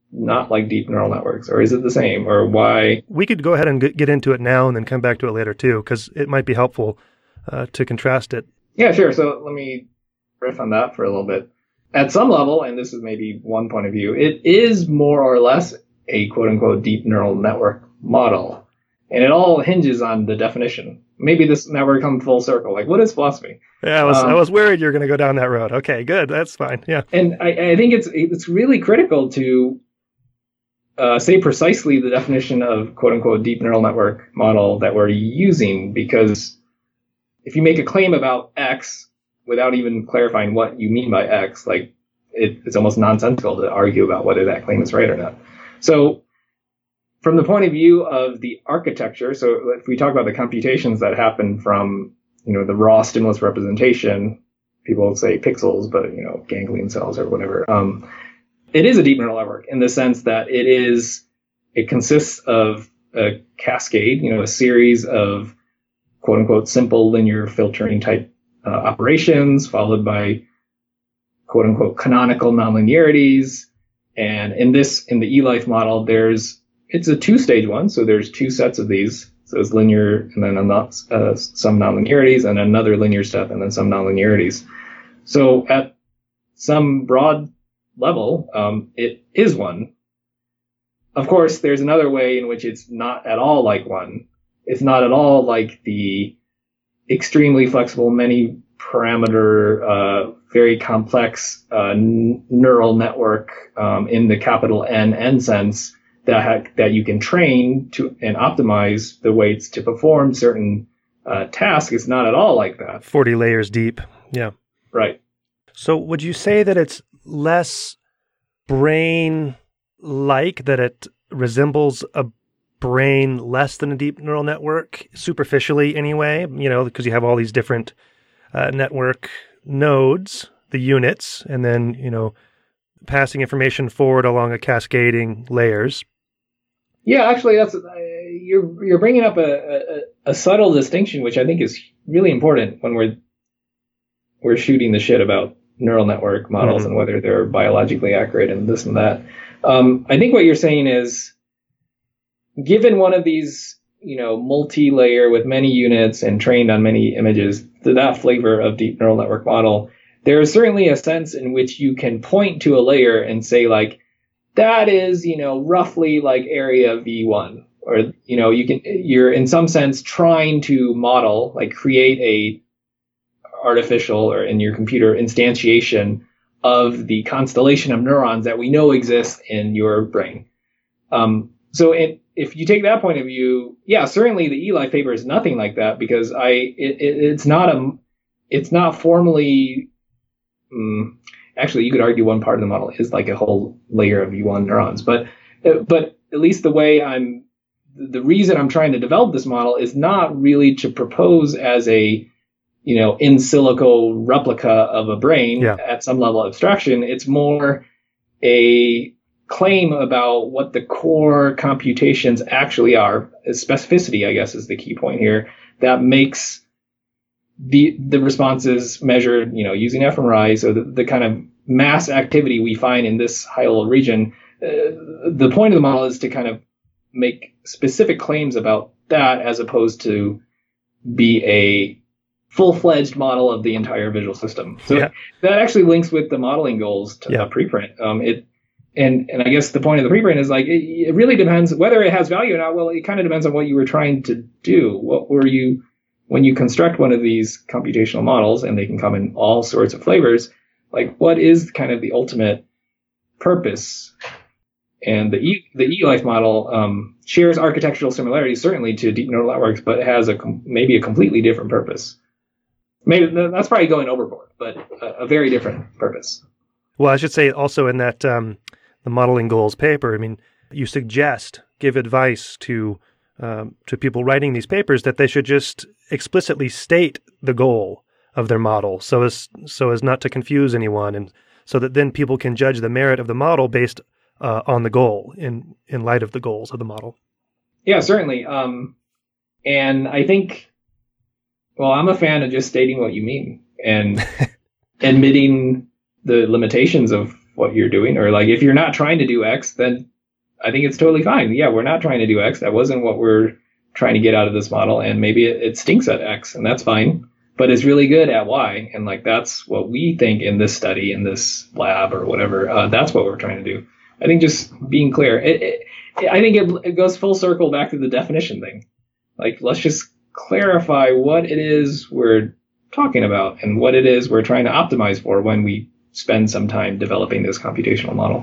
[SPEAKER 1] not like deep neural networks, or is it the same, or why?
[SPEAKER 3] We could go ahead and get into it now and then come back to it later too, because it might be helpful uh, to contrast it.
[SPEAKER 1] Yeah, sure. So let me riff on that for a little bit. At some level, and this is maybe one point of view, it is more or less a quote-unquote deep neural network model. And it all hinges on the definition. Maybe this now we're come full circle. Like, what is philosophy?
[SPEAKER 3] Yeah, I was
[SPEAKER 1] um,
[SPEAKER 3] I was worried you were going to go down that road. Okay, good. That's fine. Yeah.
[SPEAKER 1] And I, I think it's it's really critical to uh, say precisely the definition of quote-unquote deep neural network model that we're using, because if you make a claim about X without even clarifying what you mean by X, like it, it's almost nonsensical to argue about whether that claim is right or not. So from the point of view of the architecture, so if we talk about the computations that happen from, you know, the raw stimulus representation, people say pixels, but, you know, ganglion cells or whatever, um, it is a deep neural network in the sense that it is, it consists of a cascade, you know, a series of quote unquote simple linear filtering type uh, operations followed by quote unquote canonical nonlinearities. And in this, in the eLife model, there's, it's a two-stage one, so there's two sets of these. So it's linear, and then uh, some nonlinearities, and another linear step, and then some nonlinearities. So at some broad level, um, it is one. Of course, there's another way in which it's not at all like one. It's not at all like the extremely flexible, many parameter, uh, very complex uh, n- neural network um, in the capital N N sense that ha- that you can train to and optimize the weights to perform certain uh, tasks. It's not at all like that.
[SPEAKER 3] forty layers deep. Yeah.
[SPEAKER 1] Right.
[SPEAKER 3] So would you say that it's less brain-like, that it resembles a brain less than a deep neural network, superficially anyway, you know, because you have all these different uh, network nodes, the units, and then, you know, passing information forward along a cascading layers.
[SPEAKER 1] Yeah, actually, that's uh, you're you're bringing up a, a a subtle distinction, which I think is really important when we're we're shooting the shit about neural network models mm-hmm. and whether they're biologically accurate and this and that. Um, I think what you're saying is, given one of these, you know, multi-layer with many units and trained on many images, to that flavor of deep neural network model, there is certainly a sense in which you can point to a layer and say, like, that is, you know, roughly like area V one, or, you know, you can, you're in some sense trying to model, like create a artificial or in your computer instantiation of the constellation of neurons that we know exist in your brain. Um, so it, if you take that point of view, yeah, certainly the eLife paper is nothing like that, because I, it, it, it's not a, it's not formally, um, actually, you could argue one part of the model is like a whole layer of V one neurons, but, but at least the way I'm, the reason I'm trying to develop this model is not really to propose as a, you know, in silico replica of a brain yeah. at some level of abstraction. It's more a claim about what the core computations actually are. Specificity, I guess, is the key point here, that makes the the responses measured, you know, using fMRI. So the, the kind of mass activity we find in this high-level region, uh, the point of the model is to kind of make specific claims about that, as opposed to be a full-fledged model of the entire visual system. So yeah. that actually links with the modeling goals to yeah. uh, preprint. Um, it and and I guess the point of the preprint is, like, it, it really depends whether it has value or not. Well, it kind of depends on what you were trying to do. What were you, when you construct one of these computational models, and they can come in all sorts of flavors, like, what is kind of the ultimate purpose? And the e, the eLife model um, shares architectural similarities, certainly, to deep neural networks, but it has a maybe a completely different purpose. Maybe that's probably going overboard, but a, a very different purpose.
[SPEAKER 3] Well, I should say also in that um, the modeling goals paper, I mean, you suggest, give advice to um, to people writing these papers that they should just explicitly state the goal of their model, so as so as not to confuse anyone, and so that then people can judge the merit of the model based uh, on the goal in in light of the goals of the model.
[SPEAKER 1] Yeah, certainly. Um, and I think. Well, I'm a fan of just stating what you mean and admitting the limitations of what you're doing. Or like, if you're not trying to do X, then I think it's totally fine. Yeah, we're not trying to do X. That wasn't what we're trying to get out of this model. And maybe it, it stinks at X, and that's fine. But it's really good at Y. And like, that's what we think in this study, in this lab or whatever. Uh, that's what we're trying to do. I think just being clear. It, it, I think it, it goes full circle back to the definition thing. Like, let's just clarify what it is we're talking about and what it is we're trying to optimize for when we spend some time developing this computational model.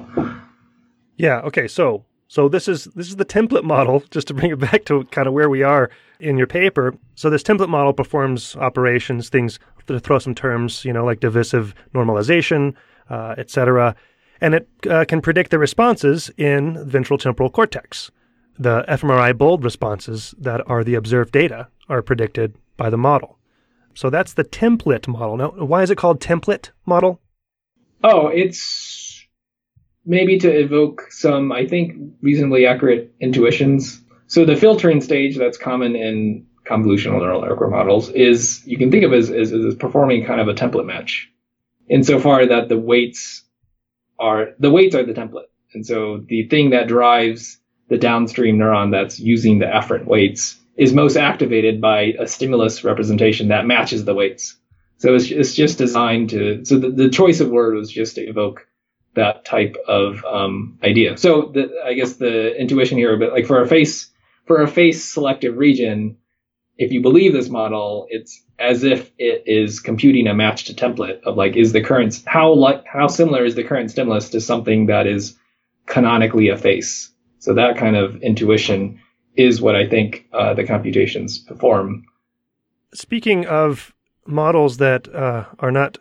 [SPEAKER 3] Yeah. Okay. So, so this is, this is the template model, just to bring it back to kind of where we are in your paper. So this template model performs operations, things, to throw some terms, you know, like divisive normalization, uh, et cetera. And it uh, can predict the responses in ventral temporal cortex. The fMRI bold responses that are the observed data are predicted by the model. So that's the template model. Now, why is it called template model?
[SPEAKER 1] Oh, it's maybe to evoke some, I think, reasonably accurate intuitions. So the filtering stage that's common in convolutional neural network models is, you can think of it as, as, as performing kind of a template match, insofar that the weights are, the weights are the template. And so the thing that drives the downstream neuron that's using the afferent weights is most activated by a stimulus representation that matches the weights. So it's, it's just designed to, so the, the choice of word was just to evoke that type of um, idea. So the, I guess the intuition here, but like for a face, for a face selective region, if you believe this model, it's as if it is computing a matched template of like, is the current, how like, how similar is the current stimulus to something that is canonically a face? So that kind of intuition is what I think uh, the computations perform.
[SPEAKER 3] Speaking of models that uh, are not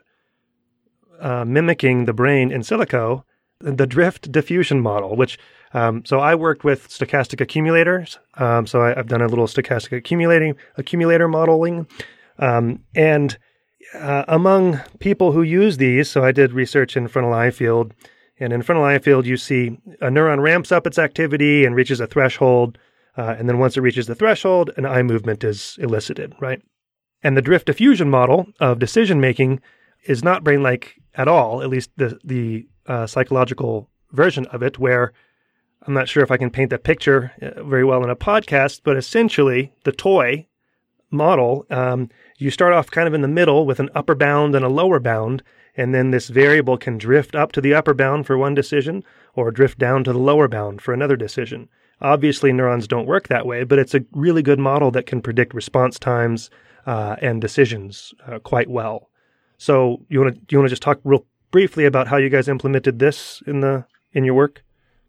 [SPEAKER 3] uh, mimicking the brain in silico, the drift diffusion model, which, um, so I worked with stochastic accumulators. Um, so I, I've done a little stochastic accumulating accumulator modeling. Um, and uh, among people who use these, so I did research in frontal eye field, and in frontal eye field, you see a neuron ramps up its activity and reaches a threshold. Uh, and then once it reaches the threshold, an eye movement is elicited, right? And the drift diffusion model of decision-making is not brain-like at all, at least the, the uh, psychological version of it, where I'm not sure if I can paint that picture very well in a podcast, but essentially the toy model, um, you start off kind of in the middle with an upper bound and a lower bound, and then this variable can drift up to the upper bound for one decision or drift down to the lower bound for another decision. Obviously, neurons don't work that way, but it's a really good model that can predict response times uh, and decisions uh, quite well. So, you want to do you want to just talk real briefly about how you guys implemented this in the in your work?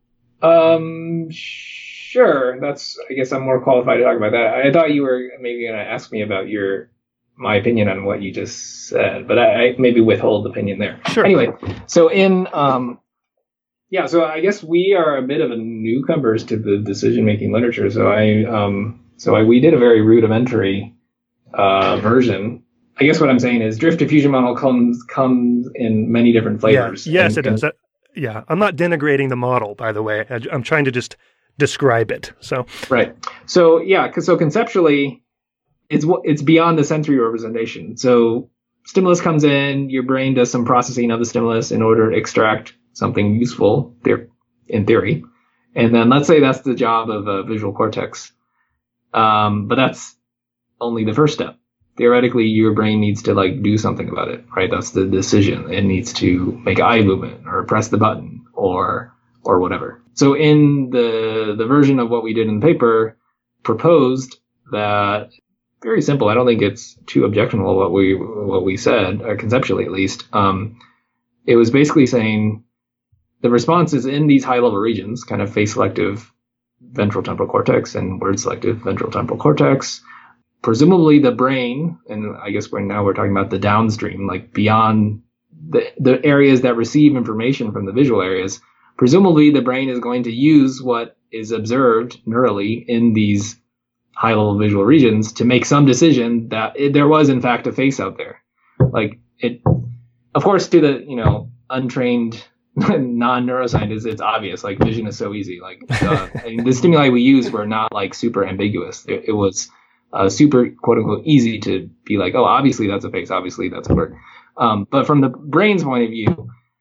[SPEAKER 1] Um, sure. That's I guess I'm more qualified to talk about that. I thought you were maybe going to ask me about your my opinion on what you just said, but I, I maybe withhold opinion there.
[SPEAKER 3] Sure.
[SPEAKER 1] Anyway, so in um. Yeah, so I guess we are a bit of a newcomers to the decision-making literature. So I, um, so I, we did a very rudimentary uh, version. I guess what I'm saying is drift diffusion model comes comes in many different flavors.
[SPEAKER 3] Yeah, yes,
[SPEAKER 1] and,
[SPEAKER 3] it does. Uh, yeah, I'm not denigrating the model, by the way. I, I'm trying to just describe it. So
[SPEAKER 1] right. So yeah, so conceptually, it's it's beyond the sensory representation. So stimulus comes in, your brain does some processing of the stimulus in order to extract something useful there in theory. And then let's say that's the job of a visual cortex. Um, but that's only the first step. Theoretically, your brain needs to like do something about it, right? That's the decision. It needs to make eye movement or press the button or, or whatever. So in the, the version of what we did in the paper proposed that very simple. I don't think it's too objectionable what we, what we said, or conceptually at least. Um, it was basically saying, the responses in these high-level regions, kind of face-selective ventral temporal cortex and word-selective ventral temporal cortex, presumably the brain, and I guess we're now we're talking about the downstream, like beyond the, the areas that receive information from the visual areas, presumably the brain is going to use what is observed neurally in these high-level visual regions to make some decision that it, there was, in fact, a face out there. Like, it, of course, to the, you know, untrained non-neuroscientists, it's obvious. Like, vision is so easy. Like, uh, I mean, the stimuli we used were not like super ambiguous. It, it was uh, super quote unquote easy to be like, oh, obviously that's a face. Obviously that's a word. Um, but from the brain's point of view,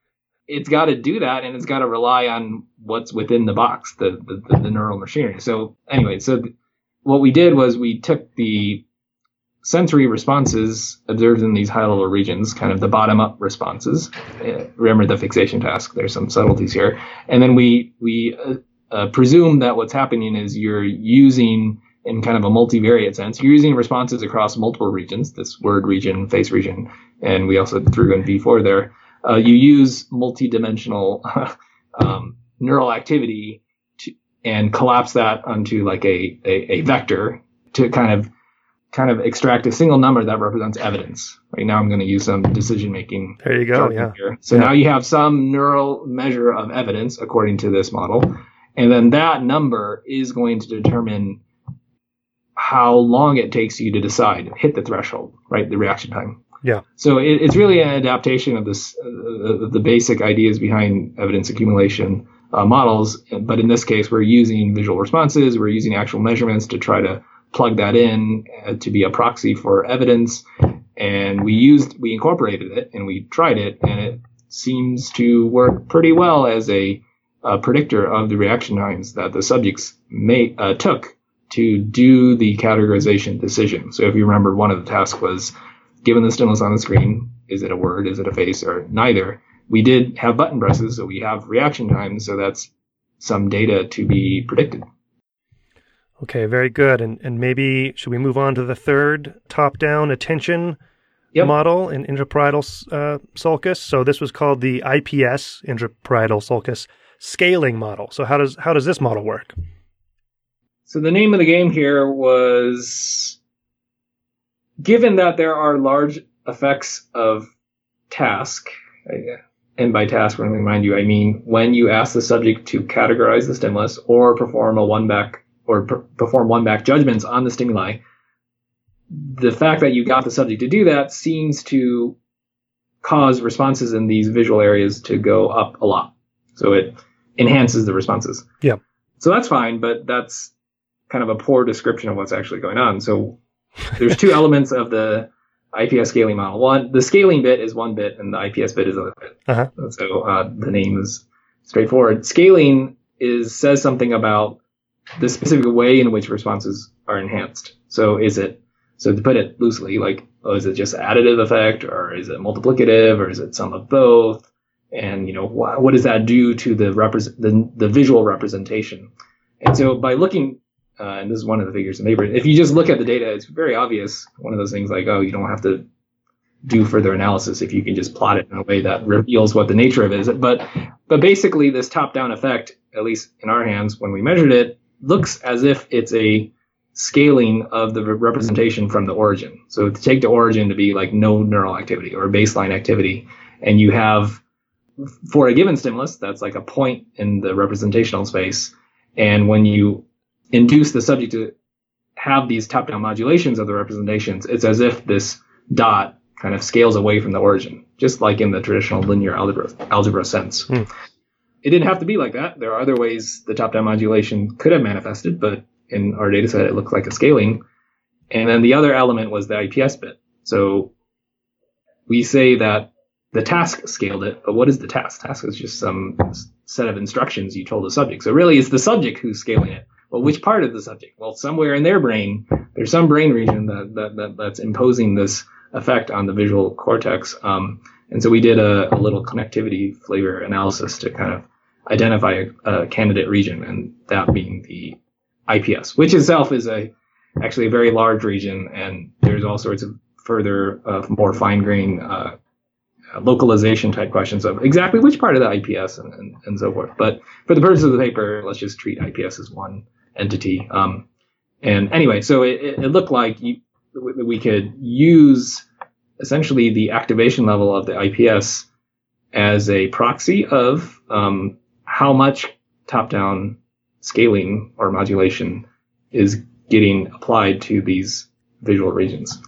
[SPEAKER 1] it's got to do that, and it's got to rely on what's within the box, the, the, the neural machinery. So anyway, so th- what we did was we took the sensory responses observed in these high-level regions, kind of the bottom-up responses. Uh, remember the fixation task. There's some subtleties here. And then we we uh, uh, presume that what's happening is you're using, in kind of a multivariate sense, you're using responses across multiple regions, this word region, face region, and we also threw in V four there. Uh, you use multidimensional um, neural activity to, and collapse that onto like a, a, a vector to kind of kind of extract a single number that represents evidence. Right now I'm going to use some decision making.
[SPEAKER 3] There you go. Yeah.
[SPEAKER 1] Here. So
[SPEAKER 3] yeah.
[SPEAKER 1] now you have some neural measure of evidence according to this model. And then that number is going to determine how long it takes you to decide, hit the threshold, right? The reaction time.
[SPEAKER 3] Yeah.
[SPEAKER 1] So it, it's really an adaptation of this, uh, the basic ideas behind evidence accumulation uh, models. But in this case, we're using visual responses. We're using actual measurements to try to plug that in uh, to be a proxy for evidence. And we used, we incorporated it and we tried it, and it seems to work pretty well as a, a predictor of the reaction times that the subjects may, uh, took to do the categorization decision. So if you remember, one of the tasks was, given the stimulus on the screen, is it a word, is it a face, or neither? We did have button presses, so we have reaction times, so that's some data to be predicted.
[SPEAKER 3] Okay, very good. And and maybe should we move on to the third top-down attention yep. model in intraparietal uh, sulcus? So this was called the I P S, intraparietal sulcus scaling model. So how does how does this model work?
[SPEAKER 1] So the name of the game here was, given that there are large effects of task, and by task, when I remind you, I mean when you ask the subject to categorize the stimulus or perform a one-back or per- perform one-back judgments on the stimuli, the fact that you got the subject to do that seems to cause responses in these visual areas to go up a lot. So it enhances the responses.
[SPEAKER 3] Yeah.
[SPEAKER 1] So that's fine, but that's kind of a poor description of what's actually going on. So there's two elements of the I P S scaling model. One, the scaling bit is one bit, and the I P S bit is another bit. Uh-huh. So uh, the name is straightforward. Scaling is says something about the specific way in which responses are enhanced. So is it, so to put it loosely, like, oh, is it just additive effect, or is it multiplicative, or is it some of both? And, you know, wh- what does that do to the, repres- the the visual representation? And so by looking, uh, and this is one of the figures in the paper, if you just look at the data, it's very obvious. One of those things like, oh, you don't have to do further analysis if you can just plot it in a way that reveals what the nature of it is. But, but basically this top-down effect, at least in our hands when we measured it, looks as if it's a scaling of the representation from the origin. So to take the origin to be like no neural activity or baseline activity, and you have, for a given stimulus, that's like a point in the representational space. And when you induce the subject to have these top-down modulations of the representations, it's as if this dot kind of scales away from the origin, just like in the traditional linear algebra, algebra sense. Hmm. It didn't have to be like that. There are other ways the top-down modulation could have manifested, but in our data set, it looked like a scaling. And then the other element was the I P S bit. So we say that the task scaled it, but what is the task? Task is just some set of instructions you told the subject. So really, it's the subject who's scaling it. Well, which part of the subject? Well, somewhere in their brain, there's some brain region that, that, that that's imposing this effect on the visual cortex. Um, and so we did a, a little connectivity flavor analysis to kind of identify a, a candidate region, and that being the I P S, which itself is a actually a very large region, and there's all sorts of further, uh, more fine-grained uh, localization type questions of exactly which part of the I P S and, and, and so forth. But for the purpose of the paper, let's just treat I P S as one entity. Um, and anyway, so it, it looked like you, we could use essentially the activation level of the I P S as a proxy of um, how much top-down scaling or modulation is getting applied to these visual regions.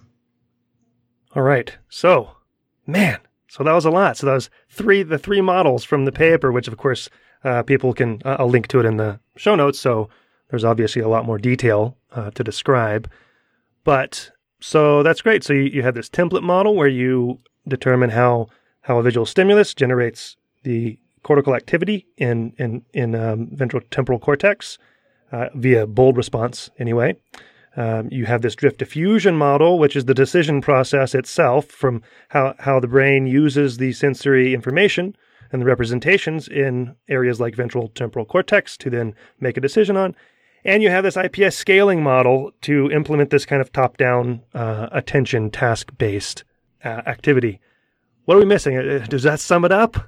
[SPEAKER 3] All right. So, man, so that was a lot. So that was three, the three models from the paper, which of course uh, people can, uh, I'll link to it in the show notes. So there's obviously a lot more detail uh, to describe. But so that's great. So you, you had this template model where you determine how, how a visual stimulus generates the cortical activity in in in um, ventral temporal cortex uh, via bold response. Anyway, um, you have this drift diffusion model, which is the decision process itself from how how the brain uses the sensory information and the representations in areas like ventral temporal cortex to then make a decision on. And you have this I P S scaling model to implement this kind of top-down uh, attention task-based uh, activity. What are we missing? Does that sum it up?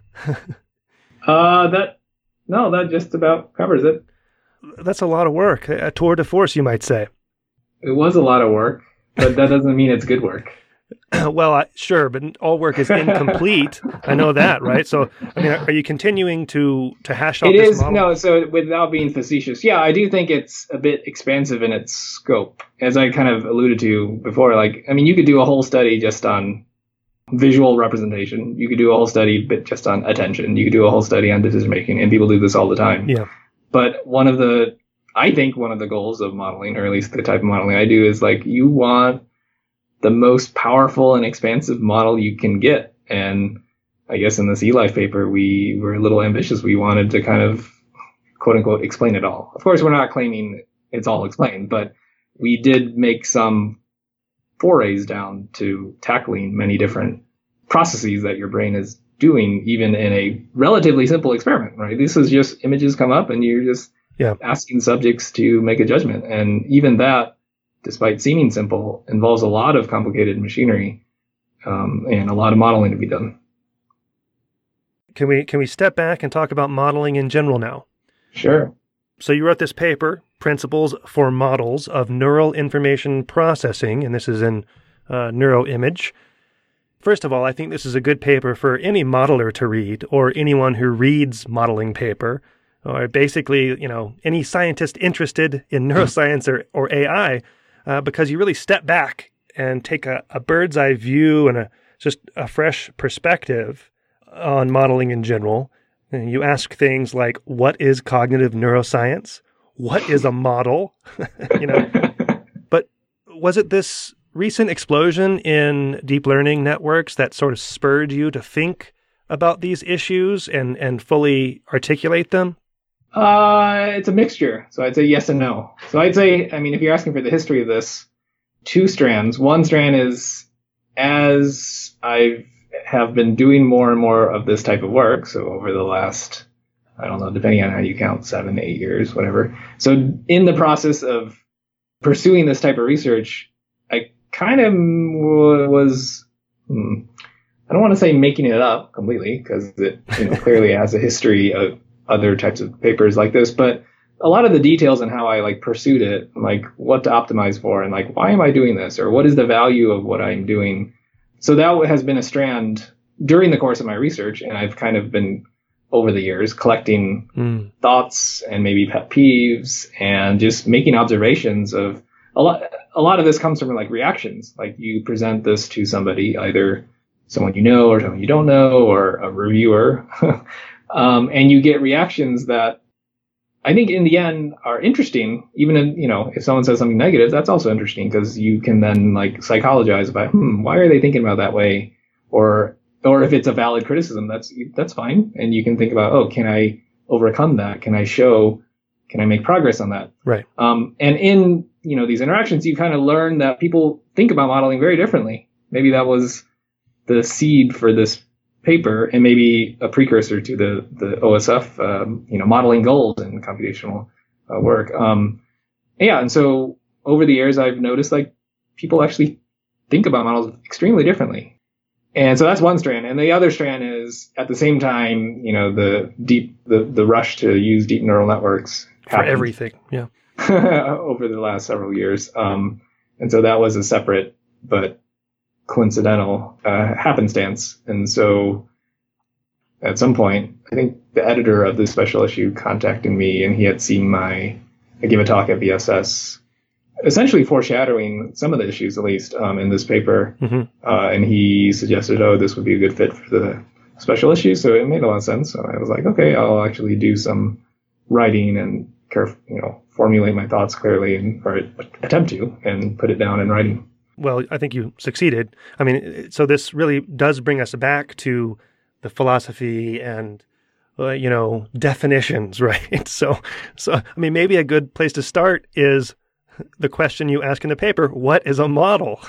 [SPEAKER 1] uh, that no, that just about covers it.
[SPEAKER 3] That's a lot of work. A tour de force, you might say.
[SPEAKER 1] It was a lot of work, but that doesn't mean it's good work.
[SPEAKER 3] Well, uh, sure, but all work is incomplete. I know that, right? So, I mean, are you continuing to to hash out
[SPEAKER 1] it
[SPEAKER 3] this
[SPEAKER 1] is,
[SPEAKER 3] model?
[SPEAKER 1] No, so without being facetious, yeah, I do think it's a bit expansive in its scope. As I kind of alluded to before, like, I mean, you could do a whole study just on visual representation. You could do a whole study but just on attention. You could do a whole study on decision making, and people do this all the time.
[SPEAKER 3] Yeah.
[SPEAKER 1] But one of the, I think one of the goals of modeling, or at least the type of modeling I do, is like you want the most powerful and expansive model you can get. And I guess in this eLife paper, we were a little ambitious. We wanted to kind of, quote unquote, explain it all. Of course, we're not claiming it's all explained, but we did make some forays down to tackling many different processes that your brain is doing, even in a relatively simple experiment, right? This is just images come up and you're just
[SPEAKER 3] yeah.
[SPEAKER 1] asking subjects to make a judgment. And even that, despite seeming simple, involves a lot of complicated machinery um, and a lot of modeling to be done.
[SPEAKER 3] Can we can we step back and talk about modeling in general now?
[SPEAKER 1] Sure.
[SPEAKER 3] So you wrote this paper, Principles for Models of Neural Information Processing, and this is in uh, NeuroImage. First of all, I think this is a good paper for any modeler to read, or anyone who reads modeling paper, or basically, you know, any scientist interested in neuroscience or, or A I. Uh, because you really step back and take a, a bird's eye view and a just a fresh perspective on modeling in general. And you ask things like, what is cognitive neuroscience? What is a model? you know, but was it this recent explosion in deep learning networks that sort of spurred you to think about these issues and, and fully articulate them?
[SPEAKER 1] Uh, it's a mixture. So I'd say yes and no. So I'd say, I mean, if you're asking for the history of this, two strands. One strand is as I have been doing more and more of this type of work. So over the last, I don't know, depending on how you count, seven, eight years, whatever. So in the process of pursuing this type of research, I kind of was, hmm, I don't want to say making it up completely because it you know, clearly has a history of other types of papers like this, but a lot of the details and how I like pursued it, like what to optimize for and like, why am I doing this? Or what is the value of what I'm doing? So that has been a strand during the course of my research. And I've kind of been over the years collecting mm. thoughts and maybe pet peeves and just making observations of a lot. A lot of this comes from like reactions. Like you present this to somebody, either someone you know or someone you don't know or a reviewer. Um, and you get reactions that I think in the end are interesting. Even in, you know, if someone says something negative, that's also interesting because you can then like psychologize about, hmm, why are they thinking about it that way? Or, or if it's a valid criticism, that's, that's fine. And you can think about, oh, can I overcome that? Can I show, can I make progress on that?
[SPEAKER 3] Right.
[SPEAKER 1] Um, and in, you know, these interactions, you kind of learn that people think about modeling very differently. Maybe that was the seed for this paper and maybe a precursor to the, the O S F, um, you know, modeling goals and computational uh, work. Um, yeah. And so over the years, I've noticed like people actually think about models extremely differently. And so that's one strand. And the other strand is at the same time, you know, the deep, the, the rush to use deep neural networks
[SPEAKER 3] for everything. Yeah.
[SPEAKER 1] over the last several years. Um, and so that was a separate, but coincidental uh, happenstance. And so at some point, I think the editor of this special issue contacted me and he had seen my, I gave a talk at V S S, essentially foreshadowing some of the issues, at least um, in this paper. Mm-hmm. Uh, and he suggested, oh, this would be a good fit for the special issue. So it made a lot of sense. So I was like, okay, I'll actually do some writing and caref- you know, formulate my thoughts clearly and or attempt to and put it down in writing.
[SPEAKER 3] Well, I think you succeeded. I mean, so this really does bring us back to the philosophy and, uh, you know, definitions, right? So, so, I mean, maybe a good place to start is the question you ask in the paper: what is a model?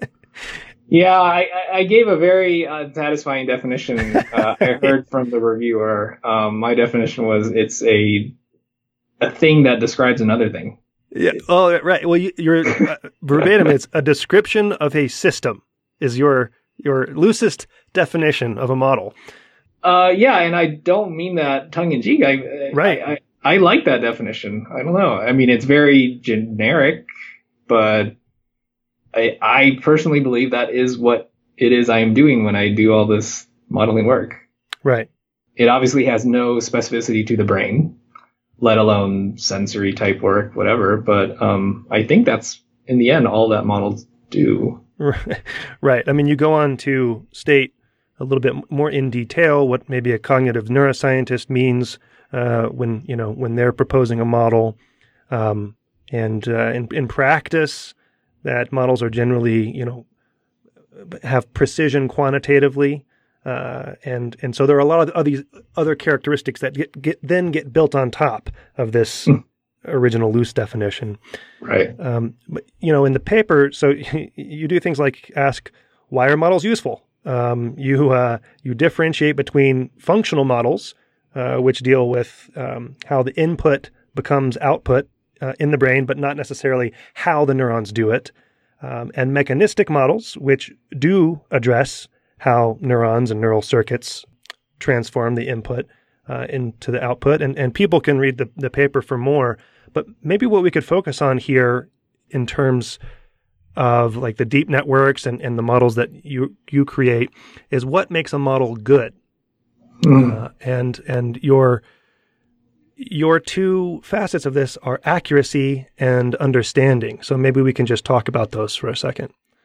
[SPEAKER 1] Yeah, I, I gave a very uh, satisfying definition. Uh, I heard from the reviewer. Um, my definition was it's a a thing that describes another thing.
[SPEAKER 3] Yeah. Oh, right. Well, you, you're uh, verbatim. It's a description of a system. Is your your loosest definition of a model?
[SPEAKER 1] Uh, yeah, and I don't mean that tongue in cheek. I,
[SPEAKER 3] right.
[SPEAKER 1] I, I I like that definition. I don't know. I mean, it's very generic, but I, I personally believe that is what it is I am doing when I do all this modeling work.
[SPEAKER 3] Right.
[SPEAKER 1] It obviously has no specificity to the brain, let alone sensory type work, whatever. But um, I think that's, in the end, all that models do.
[SPEAKER 3] Right. I mean, you go on to state a little bit more in detail what maybe a cognitive neuroscientist means uh, when, you know, when they're proposing a model. Um, and uh, in, in practice, that models are generally, you know, have precision quantitatively. Uh, and, and so there are a lot of, of these other characteristics that get, get then get built on top of this mm. original loose definition.
[SPEAKER 1] Right.
[SPEAKER 3] Um, but, you know, in the paper, so you do things like ask, why are models useful? Um, you, uh, you differentiate between functional models, uh, which deal with, um, how the input becomes output Uh, in the brain, but not necessarily how the neurons do it, um, and mechanistic models, which do address how neurons and neural circuits transform the input uh, into the output. And, and people can read the, the paper for more, but maybe what we could focus on here in terms of like the deep networks and, and the models that you you create is what makes a model good. Mm. Uh, and and your Your two facets of this are accuracy and understanding. So maybe we can just talk about those for a second.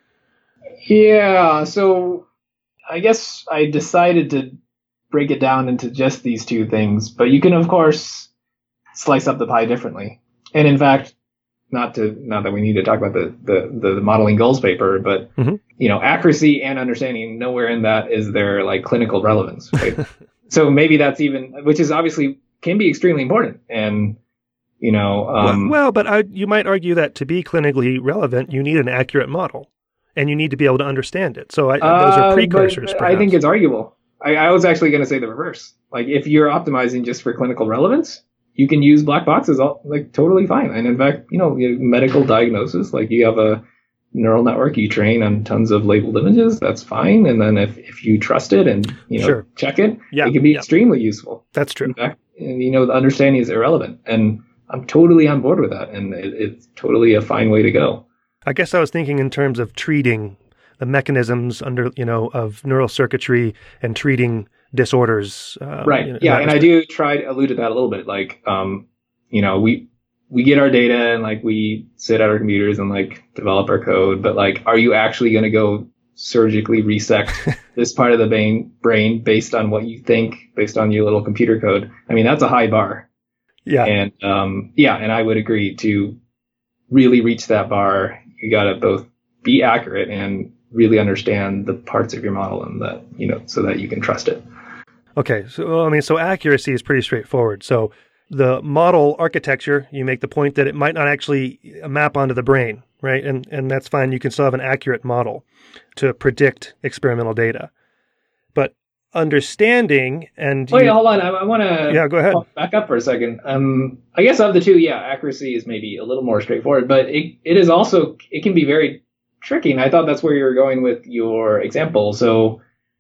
[SPEAKER 1] Yeah. So I guess I decided to break it down into just these two things, but you can, of course, slice up the pie differently. And in fact, not to, not that we need to talk about the, the, the modeling goals paper, but, mm-hmm. you know, accuracy and understanding, nowhere in that is there like clinical relevance, right? So maybe that's even, which is obviously can be extremely important. And, you know, um,
[SPEAKER 3] well, well, but I, you might argue that to be clinically relevant, you need an accurate model and you need to be able to understand it. So I, those are precursors.
[SPEAKER 1] Uh, I think it's arguable. I, I was actually going to say the reverse. Like if you're optimizing just for clinical relevance, you can use black boxes all like totally fine. And in fact, you know, medical diagnosis, like you have a neural network, you train on tons of labeled images, that's fine. And then if, if you trust it and, you know, sure. check it, yeah, it can be yeah. extremely useful.
[SPEAKER 3] That's true.
[SPEAKER 1] In fact, and, you know, the understanding is irrelevant. And I'm totally on board with that. And it, it's totally a fine way to go.
[SPEAKER 3] I guess I was thinking in terms of treating the mechanisms under, you know, of neural circuitry and treating disorders.
[SPEAKER 1] Uh, right. You know, yeah. And I do try to allude to that a little bit. Like, um, you know, we, we get our data and like we sit at our computers and like develop our code, but like, are you actually going to go surgically resect this part of the brain brain based on what you think, based on your little computer code? I mean, that's a high bar.
[SPEAKER 3] Yeah.
[SPEAKER 1] And, um, yeah, and I would agree to really reach that bar. You got to both be accurate and really understand the parts of your model and that, you know, so that you can trust it.
[SPEAKER 3] Okay. So, I mean, so accuracy is pretty straightforward. So the model architecture, you make the point that it might not actually map onto the brain, right? And and that's fine. You can still have an accurate model to predict experimental data. But understanding and...
[SPEAKER 1] Wait, you, hold on. I, I want to
[SPEAKER 3] yeah, go ahead.
[SPEAKER 1] back up for a second. Um, I guess of the two, yeah, accuracy is maybe a little more straightforward, but it it is also, it can be very tricky. And I thought that's where you were going with your example. So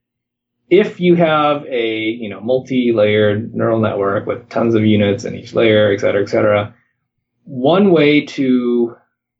[SPEAKER 1] if you have a, you know, multi-layered neural network with tons of units in each layer, et cetera, et cetera, one way to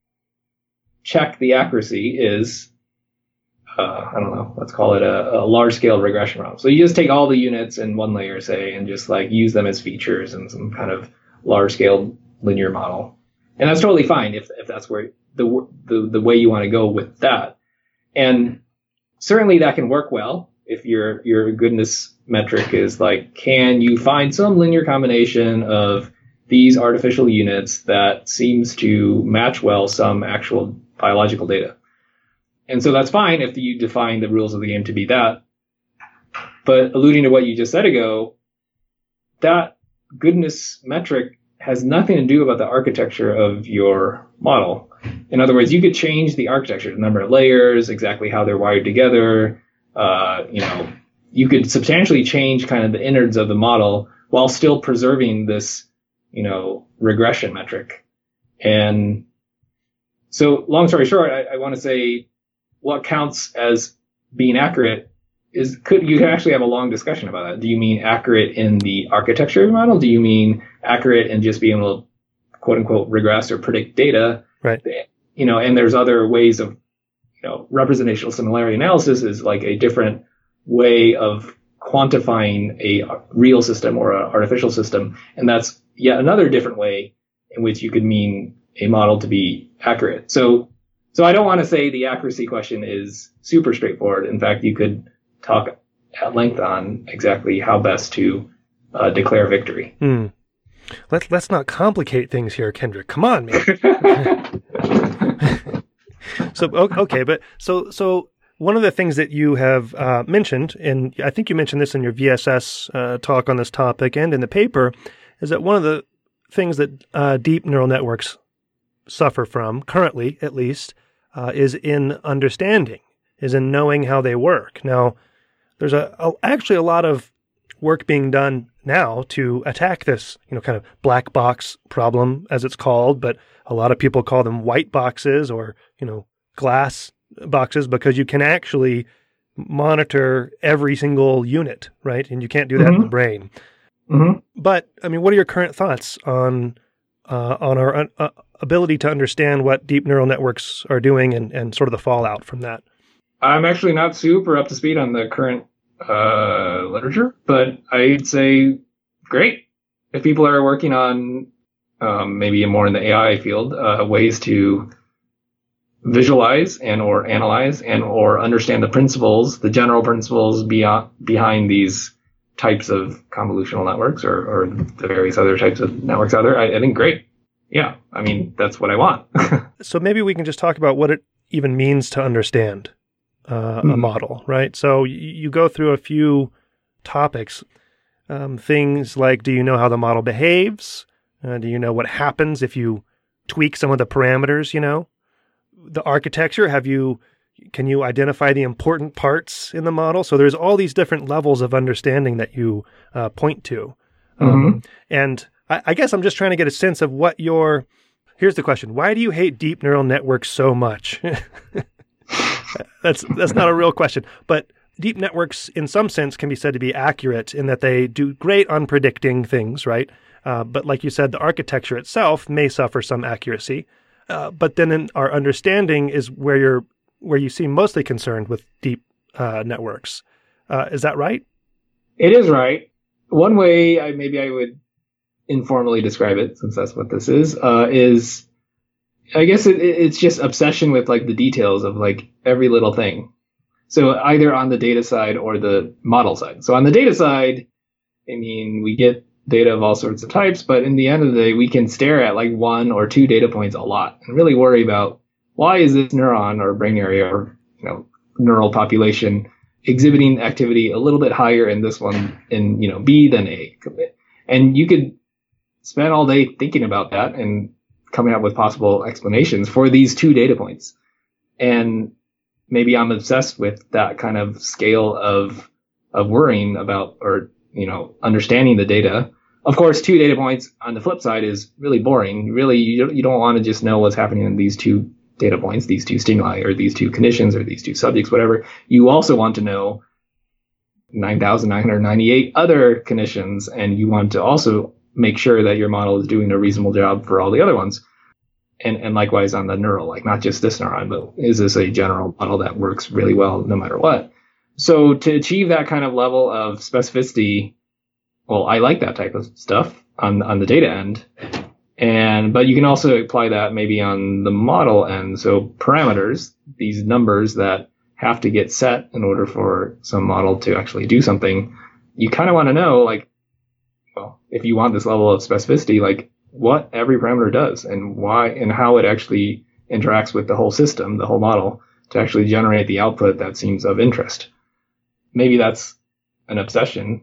[SPEAKER 1] check the accuracy is, uh, I don't know, let's call it a, a large-scale regression problem. So you just take all the units in one layer, say, and just like use them as features in some kind of large-scale linear model. And that's totally fine if if that's where the the, the way you want to go with that. And certainly that can work well. If your your goodness metric is like, can you find some linear combination of these artificial units that seems to match well some actual biological data? And so that's fine if you define the rules of the game to be that. But alluding to what you just said ago, that goodness metric has nothing to do about the architecture of your model. In other words, you could change the architecture, the number of layers, exactly how they're wired together. Uh, you know, you could substantially change kind of the innards of the model while still preserving this, you know, regression metric. And so, long story short, I, I want to say what counts as being accurate is could you can actually have a long discussion about that. Do you mean accurate in the architecture of the model? Do you mean accurate in just being able to quote unquote regress or predict data?
[SPEAKER 3] Right.
[SPEAKER 1] You know, and there's other ways of, you know, representational similarity analysis is like a different way of quantifying a real system or an artificial system. And that's yet another different way in which you could mean a model to be accurate. So, so I don't want to say the accuracy question is super straightforward. In fact, you could talk at length on exactly how best to uh, declare victory.
[SPEAKER 3] Hmm. Let's let's not complicate things here, Kendrick. Come on, man. so okay, but so so one of the things that you have uh, mentioned, and I think you mentioned this in your V S S uh, talk on this topic and in the paper, is that one of the things that uh, deep neural networks suffer from, currently at least, uh, is in understanding, is in knowing how they work. Now, there's a, a actually a lot of work being done now to attack this, you know, kind of black box problem, as it's called, but a lot of people call them white boxes or, you know, glass boxes, because you can actually monitor every single unit, right? And you can't do that mm-hmm. in the brain.
[SPEAKER 1] Mm-hmm.
[SPEAKER 3] But, I mean, what are your current thoughts on uh, on our uh, ability to understand what deep neural networks are doing and, and sort of the fallout from that?
[SPEAKER 1] I'm actually not super up to speed on the current uh, literature, but I'd say great. If people are working on um, maybe more in the A I field, uh, ways to visualize and or analyze and or understand the principles, the general principles beyond, behind these types of convolutional networks or, or the various other types of networks out there, I, I think great. Yeah, I mean, that's what I want.
[SPEAKER 3] So maybe we can just talk about what it even means to understand uh, mm-hmm. a model, right? So you, you go through a few topics, um, things like, do you know how the model behaves? Uh, do you know what happens if you tweak some of the parameters, you know? The architecture, have you, can you identify the important parts in the model? So there's all these different levels of understanding that you uh, point to. Um,
[SPEAKER 1] mm-hmm.
[SPEAKER 3] And I, I guess I'm just trying to get a sense of what your, here's the question. Why do you hate deep neural networks so much? that's, that's not a real question, but deep networks in some sense can be said to be accurate in that they do great on predicting things, right? Uh, but like you said, the architecture itself may suffer some accuracy. Uh, but then in our understanding is where you're, where you seem mostly concerned with deep uh, networks. Uh, is that right?
[SPEAKER 1] It is right. One way I, maybe I would informally describe it, since that's what this is, uh, is I guess it, it's just obsession with like the details of like every little thing. So either on the data side or the model side. So on the data side, I mean, we get data of all sorts of types, but in the end of the day, we can stare at like one or two data points a lot and really worry about why is this neuron or brain area or, you know, neural population exhibiting activity a little bit higher in this one in, you know, B than A. And you could spend all day thinking about that and coming up with possible explanations for these two data points. And maybe I'm obsessed with that kind of scale of, of worrying about, or, you know, understanding the data. Of course, two data points on the flip side is really boring. Really, you don't, you don't want to just know what's happening in these two data points, these two stimuli, or these two conditions, or these two subjects, whatever. You also want to know nine thousand nine hundred ninety-eight other conditions, and you want to also make sure that your model is doing a reasonable job for all the other ones. And, and likewise on the neural, like not just this neuron, but is this a general model that works really well no matter what? So to achieve that kind of level of specificity, well, I like that type of stuff on on the data end. And, but you can also apply that maybe on the model end. So parameters, these numbers that have to get set in order for some model to actually do something. You kind of want to know, like, well, if you want this level of specificity, like what every parameter does and why and how it actually interacts with the whole system, the whole model, to actually generate the output that seems of interest. Maybe that's an obsession,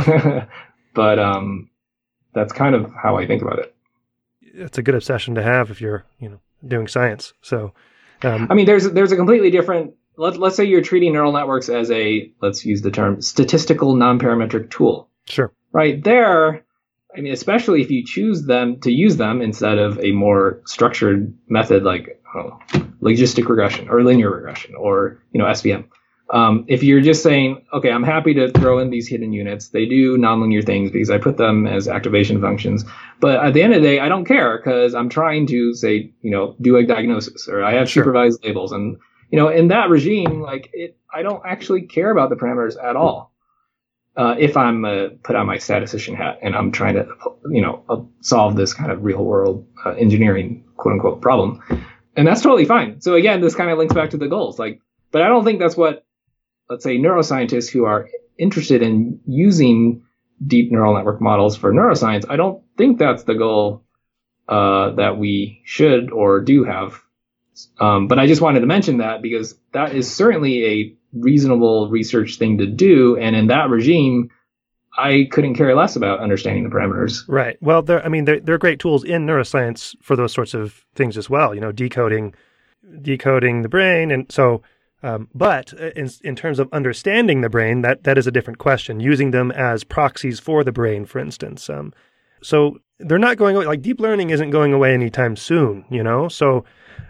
[SPEAKER 1] but um, that's kind of how I think about it.
[SPEAKER 3] It's a good obsession to have if you're, you know, doing science. So, um,
[SPEAKER 1] I mean, there's there's a completely different. Let, let's say you're treating neural networks as a, let's use the term, statistical non-parametric tool.
[SPEAKER 3] Sure.
[SPEAKER 1] Right there, I mean, especially if you choose them to use them instead of a more structured method like oh, logistic regression or linear regression or, you know, S V M. Um, if you're just saying, okay, I'm happy to throw in these hidden units. They do nonlinear things because I put them as activation functions. But at the end of the day, I don't care because I'm trying to say, you know, do a diagnosis or I have
[SPEAKER 3] Sure.
[SPEAKER 1] supervised labels. And, you know, in that regime, like it, I don't actually care about the parameters at all. Uh, if I'm uh, put on my statistician hat and I'm trying to, you know, uh, solve this kind of real world uh, engineering quote unquote problem. And that's totally fine. So again, this kind of links back to the goals. Like, but I don't think that's what, let's say, neuroscientists who are interested in using deep neural network models for neuroscience, I don't think that's the goal uh, that we should or do have. Um, but I just wanted to mention that because that is certainly a reasonable research thing to do. And in that regime, I couldn't care less about understanding the parameters.
[SPEAKER 3] Right. Well, they're, I mean, they're, they're great tools in neuroscience for those sorts of things as well, you know, decoding, decoding the brain. And so, Um, but in in terms of understanding the brain, that, that is a different question, using them as proxies for the brain, for instance. Um, so they're not going away, like deep learning isn't going away anytime soon, you know? So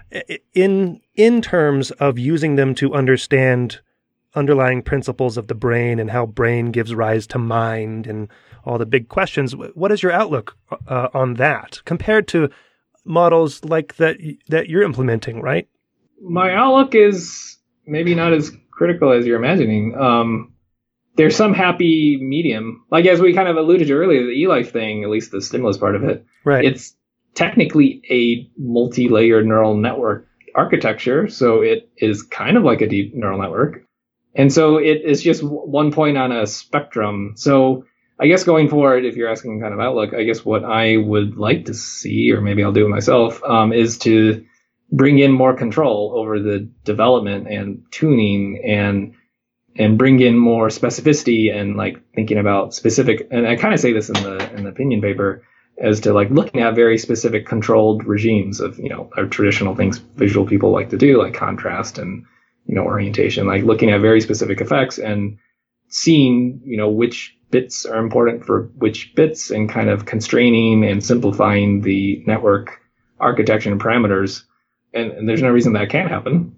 [SPEAKER 3] in in terms of using them to understand underlying principles of the brain and how brain gives rise to mind and all the big questions, what is your outlook uh, on that compared to models like that that you're implementing, right?
[SPEAKER 1] My outlook is maybe not as critical as you're imagining. Um, there's some happy medium. Like as we kind of alluded to earlier, the eLife thing, at least the stimulus part of it,
[SPEAKER 3] right?
[SPEAKER 1] It's technically a multi-layered neural network architecture. So it is kind of like a deep neural network. And so it is just one point on a spectrum. So I guess going forward, if you're asking kind of outlook, I guess what I would like to see, or maybe I'll do it myself, um, is to bring in more control over the development and tuning and and bring in more specificity and like thinking about specific, and I kind of say this in the in the opinion paper, as to like looking at very specific controlled regimes of, you know, our traditional things visual people like to do, like contrast and, you know, orientation, like looking at very specific effects and seeing, you know, which bits are important for which bits and kind of constraining and simplifying the network architecture and parameters. And, and there's no reason that can't happen.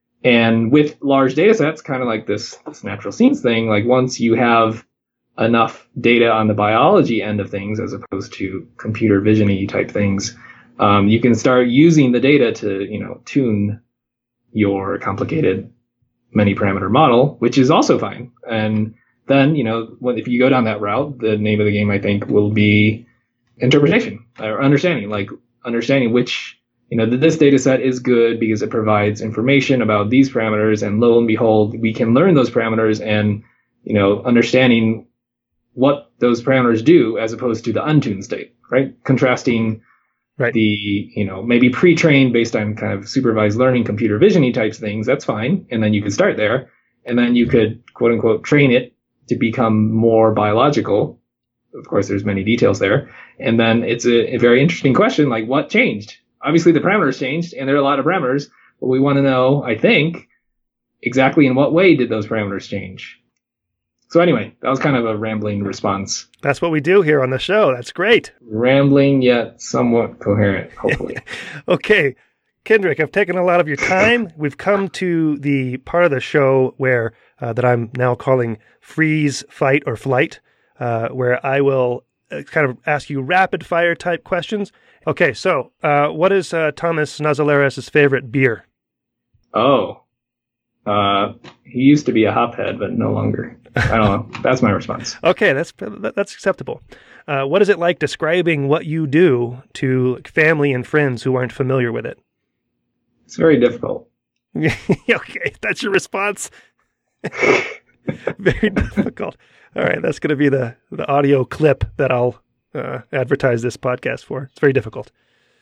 [SPEAKER 1] And with large data sets, kind of like this, this natural scenes thing, like once you have enough data on the biology end of things, as opposed to computer vision-y type things, um, you can start using the data to, you know, tune your complicated many parameter model, which is also fine. And then, you know, if you go down that route, the name of the game, I think, will be interpretation or understanding, like understanding which, you know, that this data set is good because it provides information about these parameters, and lo and behold, we can learn those parameters and, you know, understanding what those parameters do as opposed to the untuned state, right? Contrasting
[SPEAKER 3] right.
[SPEAKER 1] the, you know, maybe pre-trained based on kind of supervised learning, computer vision-y types things, that's fine. And then you could start there. And then you could, quote unquote, train it to become more biological. Of course, there's many details there. And then it's a, a very interesting question, like what changed? Obviously, the parameters changed, and there are a lot of parameters, but we want to know, I think, exactly in what way did those parameters change? So anyway, that was kind of a rambling response.
[SPEAKER 3] That's what we do here on the show. That's great.
[SPEAKER 1] Rambling, yet somewhat coherent, hopefully.
[SPEAKER 3] Okay, Kendrick, I've taken a lot of your time. We've come to the part of the show where uh, that I'm now calling freeze, fight, or flight, uh, where I will uh, kind of ask you rapid-fire type questions. Okay, so uh, what is uh, Thomas Nazaleras' favorite beer?
[SPEAKER 1] Oh, uh, he used to be a hophead, but no longer. I don't know. That's my response.
[SPEAKER 3] Okay, that's that's acceptable. Uh, what is it like describing what you do to family and friends who aren't familiar with it?
[SPEAKER 1] It's very difficult.
[SPEAKER 3] Okay, that's your response? Very difficult. All right, that's going to be the, the audio clip that I'll uh, advertise this podcast for. It's very difficult.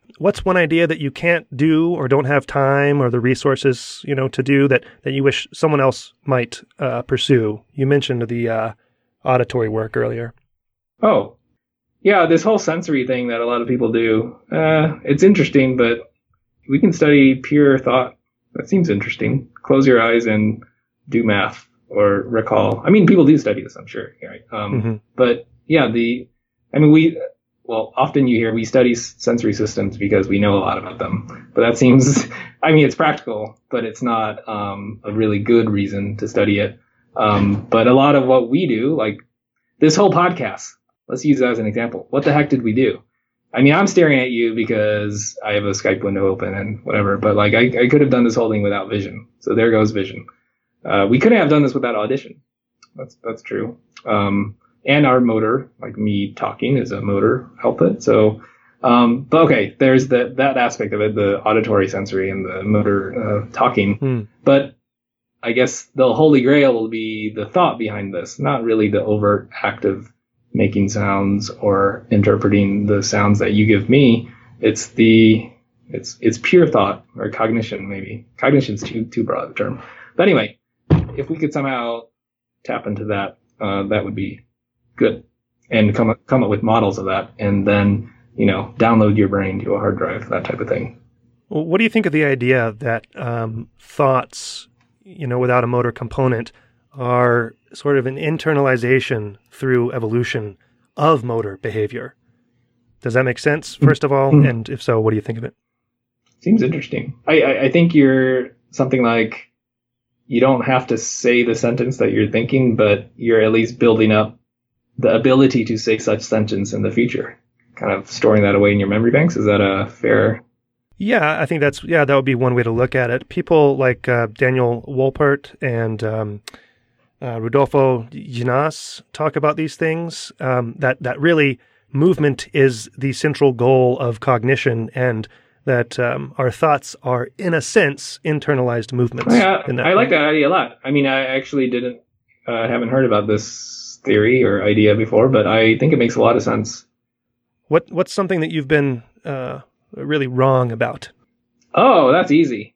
[SPEAKER 3] what's one idea that you can't do or don't have time or the resources, you know, to do that, that you wish someone else might uh, pursue? You mentioned the uh, auditory work earlier.
[SPEAKER 1] Oh, yeah, this whole sensory thing that a lot of people do. Uh, it's interesting, but we can study pure thought. That seems interesting. Close your eyes and do math or recall. I mean, people do study this, I'm sure. Right? Um,
[SPEAKER 3] Mm-hmm.
[SPEAKER 1] But yeah, the, I mean, we, well, often you hear we study s- sensory systems because we know a lot about them. But that seems, I mean, it's practical, but it's not um, a really good reason to study it. Um, but a lot of what we do, like this whole podcast, let's use that as an example. What the heck did we do? I mean, I'm staring at you because I have a Skype window open and whatever, but like I, I could have done this whole thing without vision. So there goes vision. Uh, we couldn't have done this without audition. That's, that's true. Um, and our motor, like me talking is a motor output. So, um, but okay, there's the, that aspect of it, the auditory sensory and the motor, uh, talking.
[SPEAKER 3] Hmm.
[SPEAKER 1] But I guess the holy grail will be the thought behind this, not really the overt act of making sounds or interpreting the sounds that you give me. It's the, it's, it's pure thought or cognition, maybe. Cognition's too, too broad a term. But anyway, if we could somehow tap into that, uh, that would be good. And come up, come up with models of that and then, you know, download your brain to a hard drive, that type of thing.
[SPEAKER 3] Well, what do you think of the idea that um, thoughts, you know, without a motor component are sort of an internalization through evolution of motor behavior? Does that make sense, first of all? Mm-hmm. And if so, what do you think of it?
[SPEAKER 1] Seems interesting. I, I, I think you're something like, you don't have to say the sentence that you're thinking, but you're at least building up the ability to say such sentence in the future, kind of storing that away in your memory banks. Is that a fair?
[SPEAKER 3] Yeah, I think that's, yeah, that would be one way to look at it. People like uh, Daniel Wolpert and um, uh, Rudolfo Ginás talk about these things, um, that, that really movement is the central goal of cognition, and that um, our thoughts are, in a sense, internalized movements.
[SPEAKER 1] Yeah,
[SPEAKER 3] in that
[SPEAKER 1] I
[SPEAKER 3] way.
[SPEAKER 1] like that idea a lot. I mean, I actually didn't, uh, haven't heard about this theory or idea before, but I think it makes a lot of sense.
[SPEAKER 3] What What's something that you've been uh, really wrong about?
[SPEAKER 1] Oh, that's easy.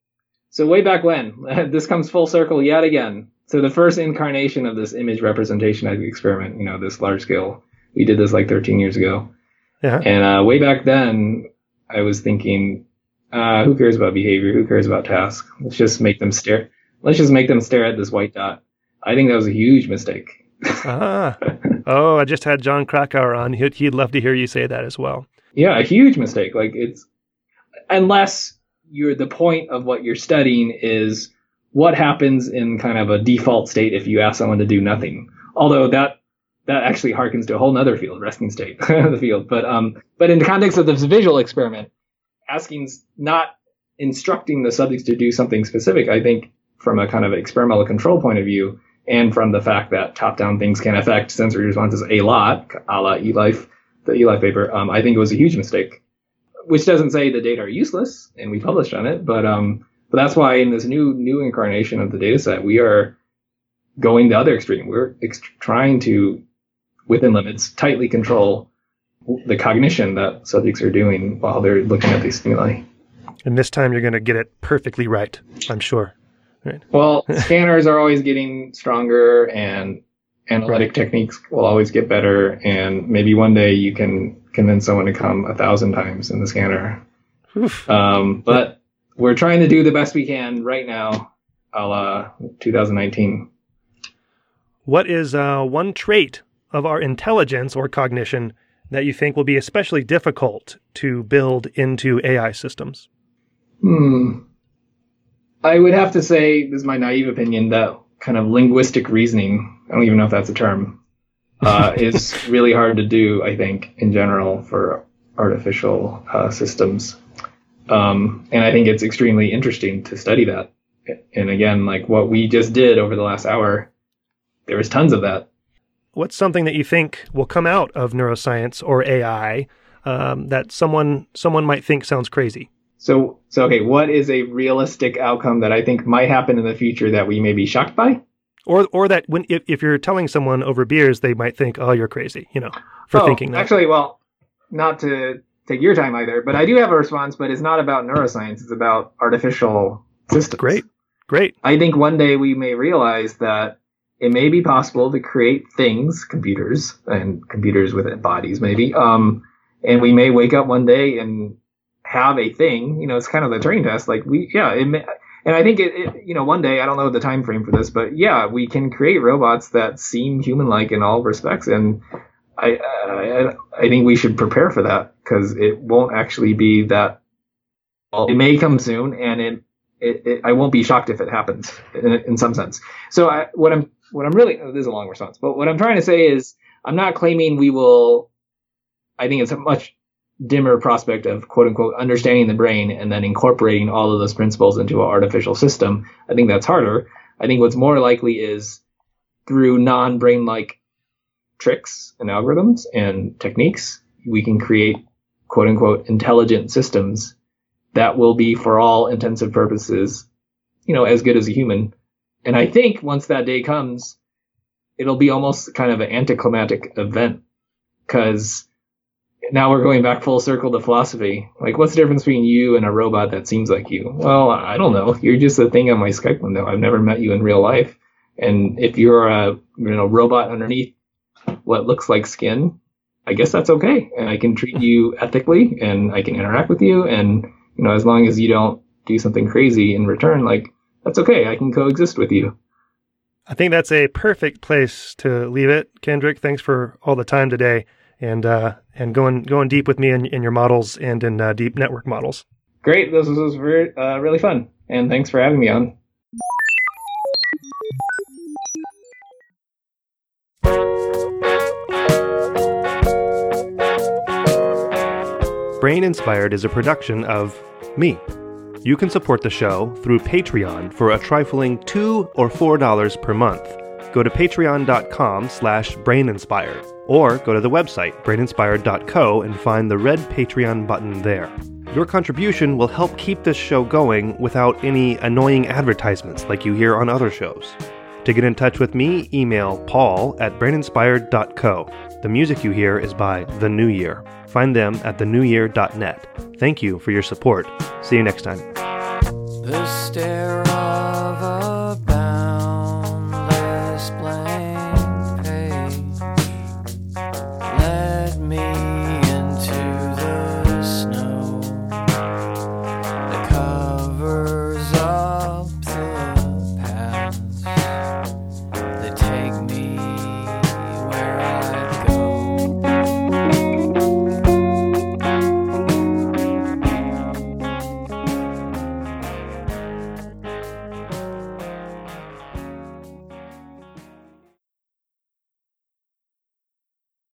[SPEAKER 1] So way back when, this comes full circle yet again. So the first incarnation of this image representation experiment, you know, this large scale, we did this like thirteen years ago.
[SPEAKER 3] Yeah.
[SPEAKER 1] And uh, way back then, I was thinking, uh, who cares about behavior? Who cares about task? Let's just make them stare. Let's just make them stare at this white dot. I think that was a huge mistake.
[SPEAKER 3] ah. Oh, I just had John Krakauer on. He'd, he'd love to hear you say that as well.
[SPEAKER 1] Yeah, a huge mistake. Like it's, unless you're the point of what you're studying is what happens in kind of a default state if you ask someone to do nothing. Although that that actually harkens to a whole other field, resting state, the field. But um, but in the context of this visual experiment, asking, not instructing the subjects to do something specific, I think from a kind of experimental control point of view, and from the fact that top-down things can affect sensory responses a lot, a la eLife, the eLife paper, um, I think it was a huge mistake. Which doesn't say the data are useless, and we published on it, but um, but that's why in this new new incarnation of the data set, we are going the other extreme. We're ex- trying to, within limits, tightly control the cognition that subjects are doing while they're looking at these stimuli.
[SPEAKER 3] And this time you're going to get it perfectly right, I'm sure. Right.
[SPEAKER 1] Well, scanners are always getting stronger, and analytic right. techniques will always get better, and maybe one day you can convince someone to come a thousand times in the scanner. Um, but we're trying to do the best we can right now, a la twenty nineteen.
[SPEAKER 3] What is uh, one trait of our intelligence or cognition that you think will be especially difficult to build into A I systems?
[SPEAKER 1] Hmm. I would have to say, this is my naive opinion, that kind of linguistic reasoning, I don't even know if that's a term, uh, is really hard to do, I think, in general for artificial uh, systems. Um, and I think it's extremely interesting to study that. And again, like what we just did over the last hour, there was tons of that.
[SPEAKER 3] What's something that you think will come out of neuroscience or A I um, that someone someone might think sounds crazy?
[SPEAKER 1] So, so okay, what is a realistic outcome that I think might happen in the future that we may be shocked by?
[SPEAKER 3] Or or that when if, if you're telling someone over beers, they might think, oh, you're crazy, you know, for
[SPEAKER 1] oh,
[SPEAKER 3] thinking that.
[SPEAKER 1] Actually, well, not to take your time either. But I do have a response, but it's not about neuroscience. It's about artificial systems.
[SPEAKER 3] Great. Great.
[SPEAKER 1] I think one day we may realize that it may be possible to create things, computers, and computers with bodies maybe, um, and we may wake up one day and have a thing. You know, it's kind of the Turing test. Like we, yeah, it may, and I think it, it, you know, one day, I don't know the time frame for this, but yeah, we can create robots that seem human-like in all respects, and I, I, I think we should prepare for that because it won't actually be that. Well, it may come soon, and it, it, it I won't be shocked if it happens in, in some sense. So I, what I'm What I'm really, oh, this is a long response, but what I'm trying to say is I'm not claiming we will, I think it's a much dimmer prospect of quote unquote understanding the brain and then incorporating all of those principles into an artificial system. I think that's harder. I think what's more likely is through non-brain-like tricks and algorithms and techniques, we can create quote unquote intelligent systems that will be for all intensive purposes, you know, as good as a human. And I think once that day comes, it'll be almost kind of an anticlimactic event because now we're going back full circle to philosophy. Like, what's the difference between you and a robot that seems like you? Well, I don't know. You're just a thing on my Skype window. I've never met you in real life. And if you're a you know robot underneath what looks like skin, I guess that's okay. And I can treat you ethically and I can interact with you. And, you know, as long as you don't do something crazy in return, like, that's okay. I can coexist with you.
[SPEAKER 3] I think that's a perfect place to leave it. Kendrick, thanks for all the time today and uh, and going going deep with me in, in your models and in uh, deep network models.
[SPEAKER 1] Great. This was, was very, uh, really fun. And thanks for having me on.
[SPEAKER 3] Brain Inspired is a production of me. You can support the show through Patreon for a trifling two dollars or four dollars per month. Go to patreon.com slash braininspired or go to the website brain inspired dot co and find the red Patreon button there. Your contribution will help keep this show going without any annoying advertisements like you hear on other shows. To get in touch with me, email paul at brain inspired dot co. The music you hear is by The New Year. Find them at the new year dot net. Thank you for your support. See you next time.
[SPEAKER 4] The stare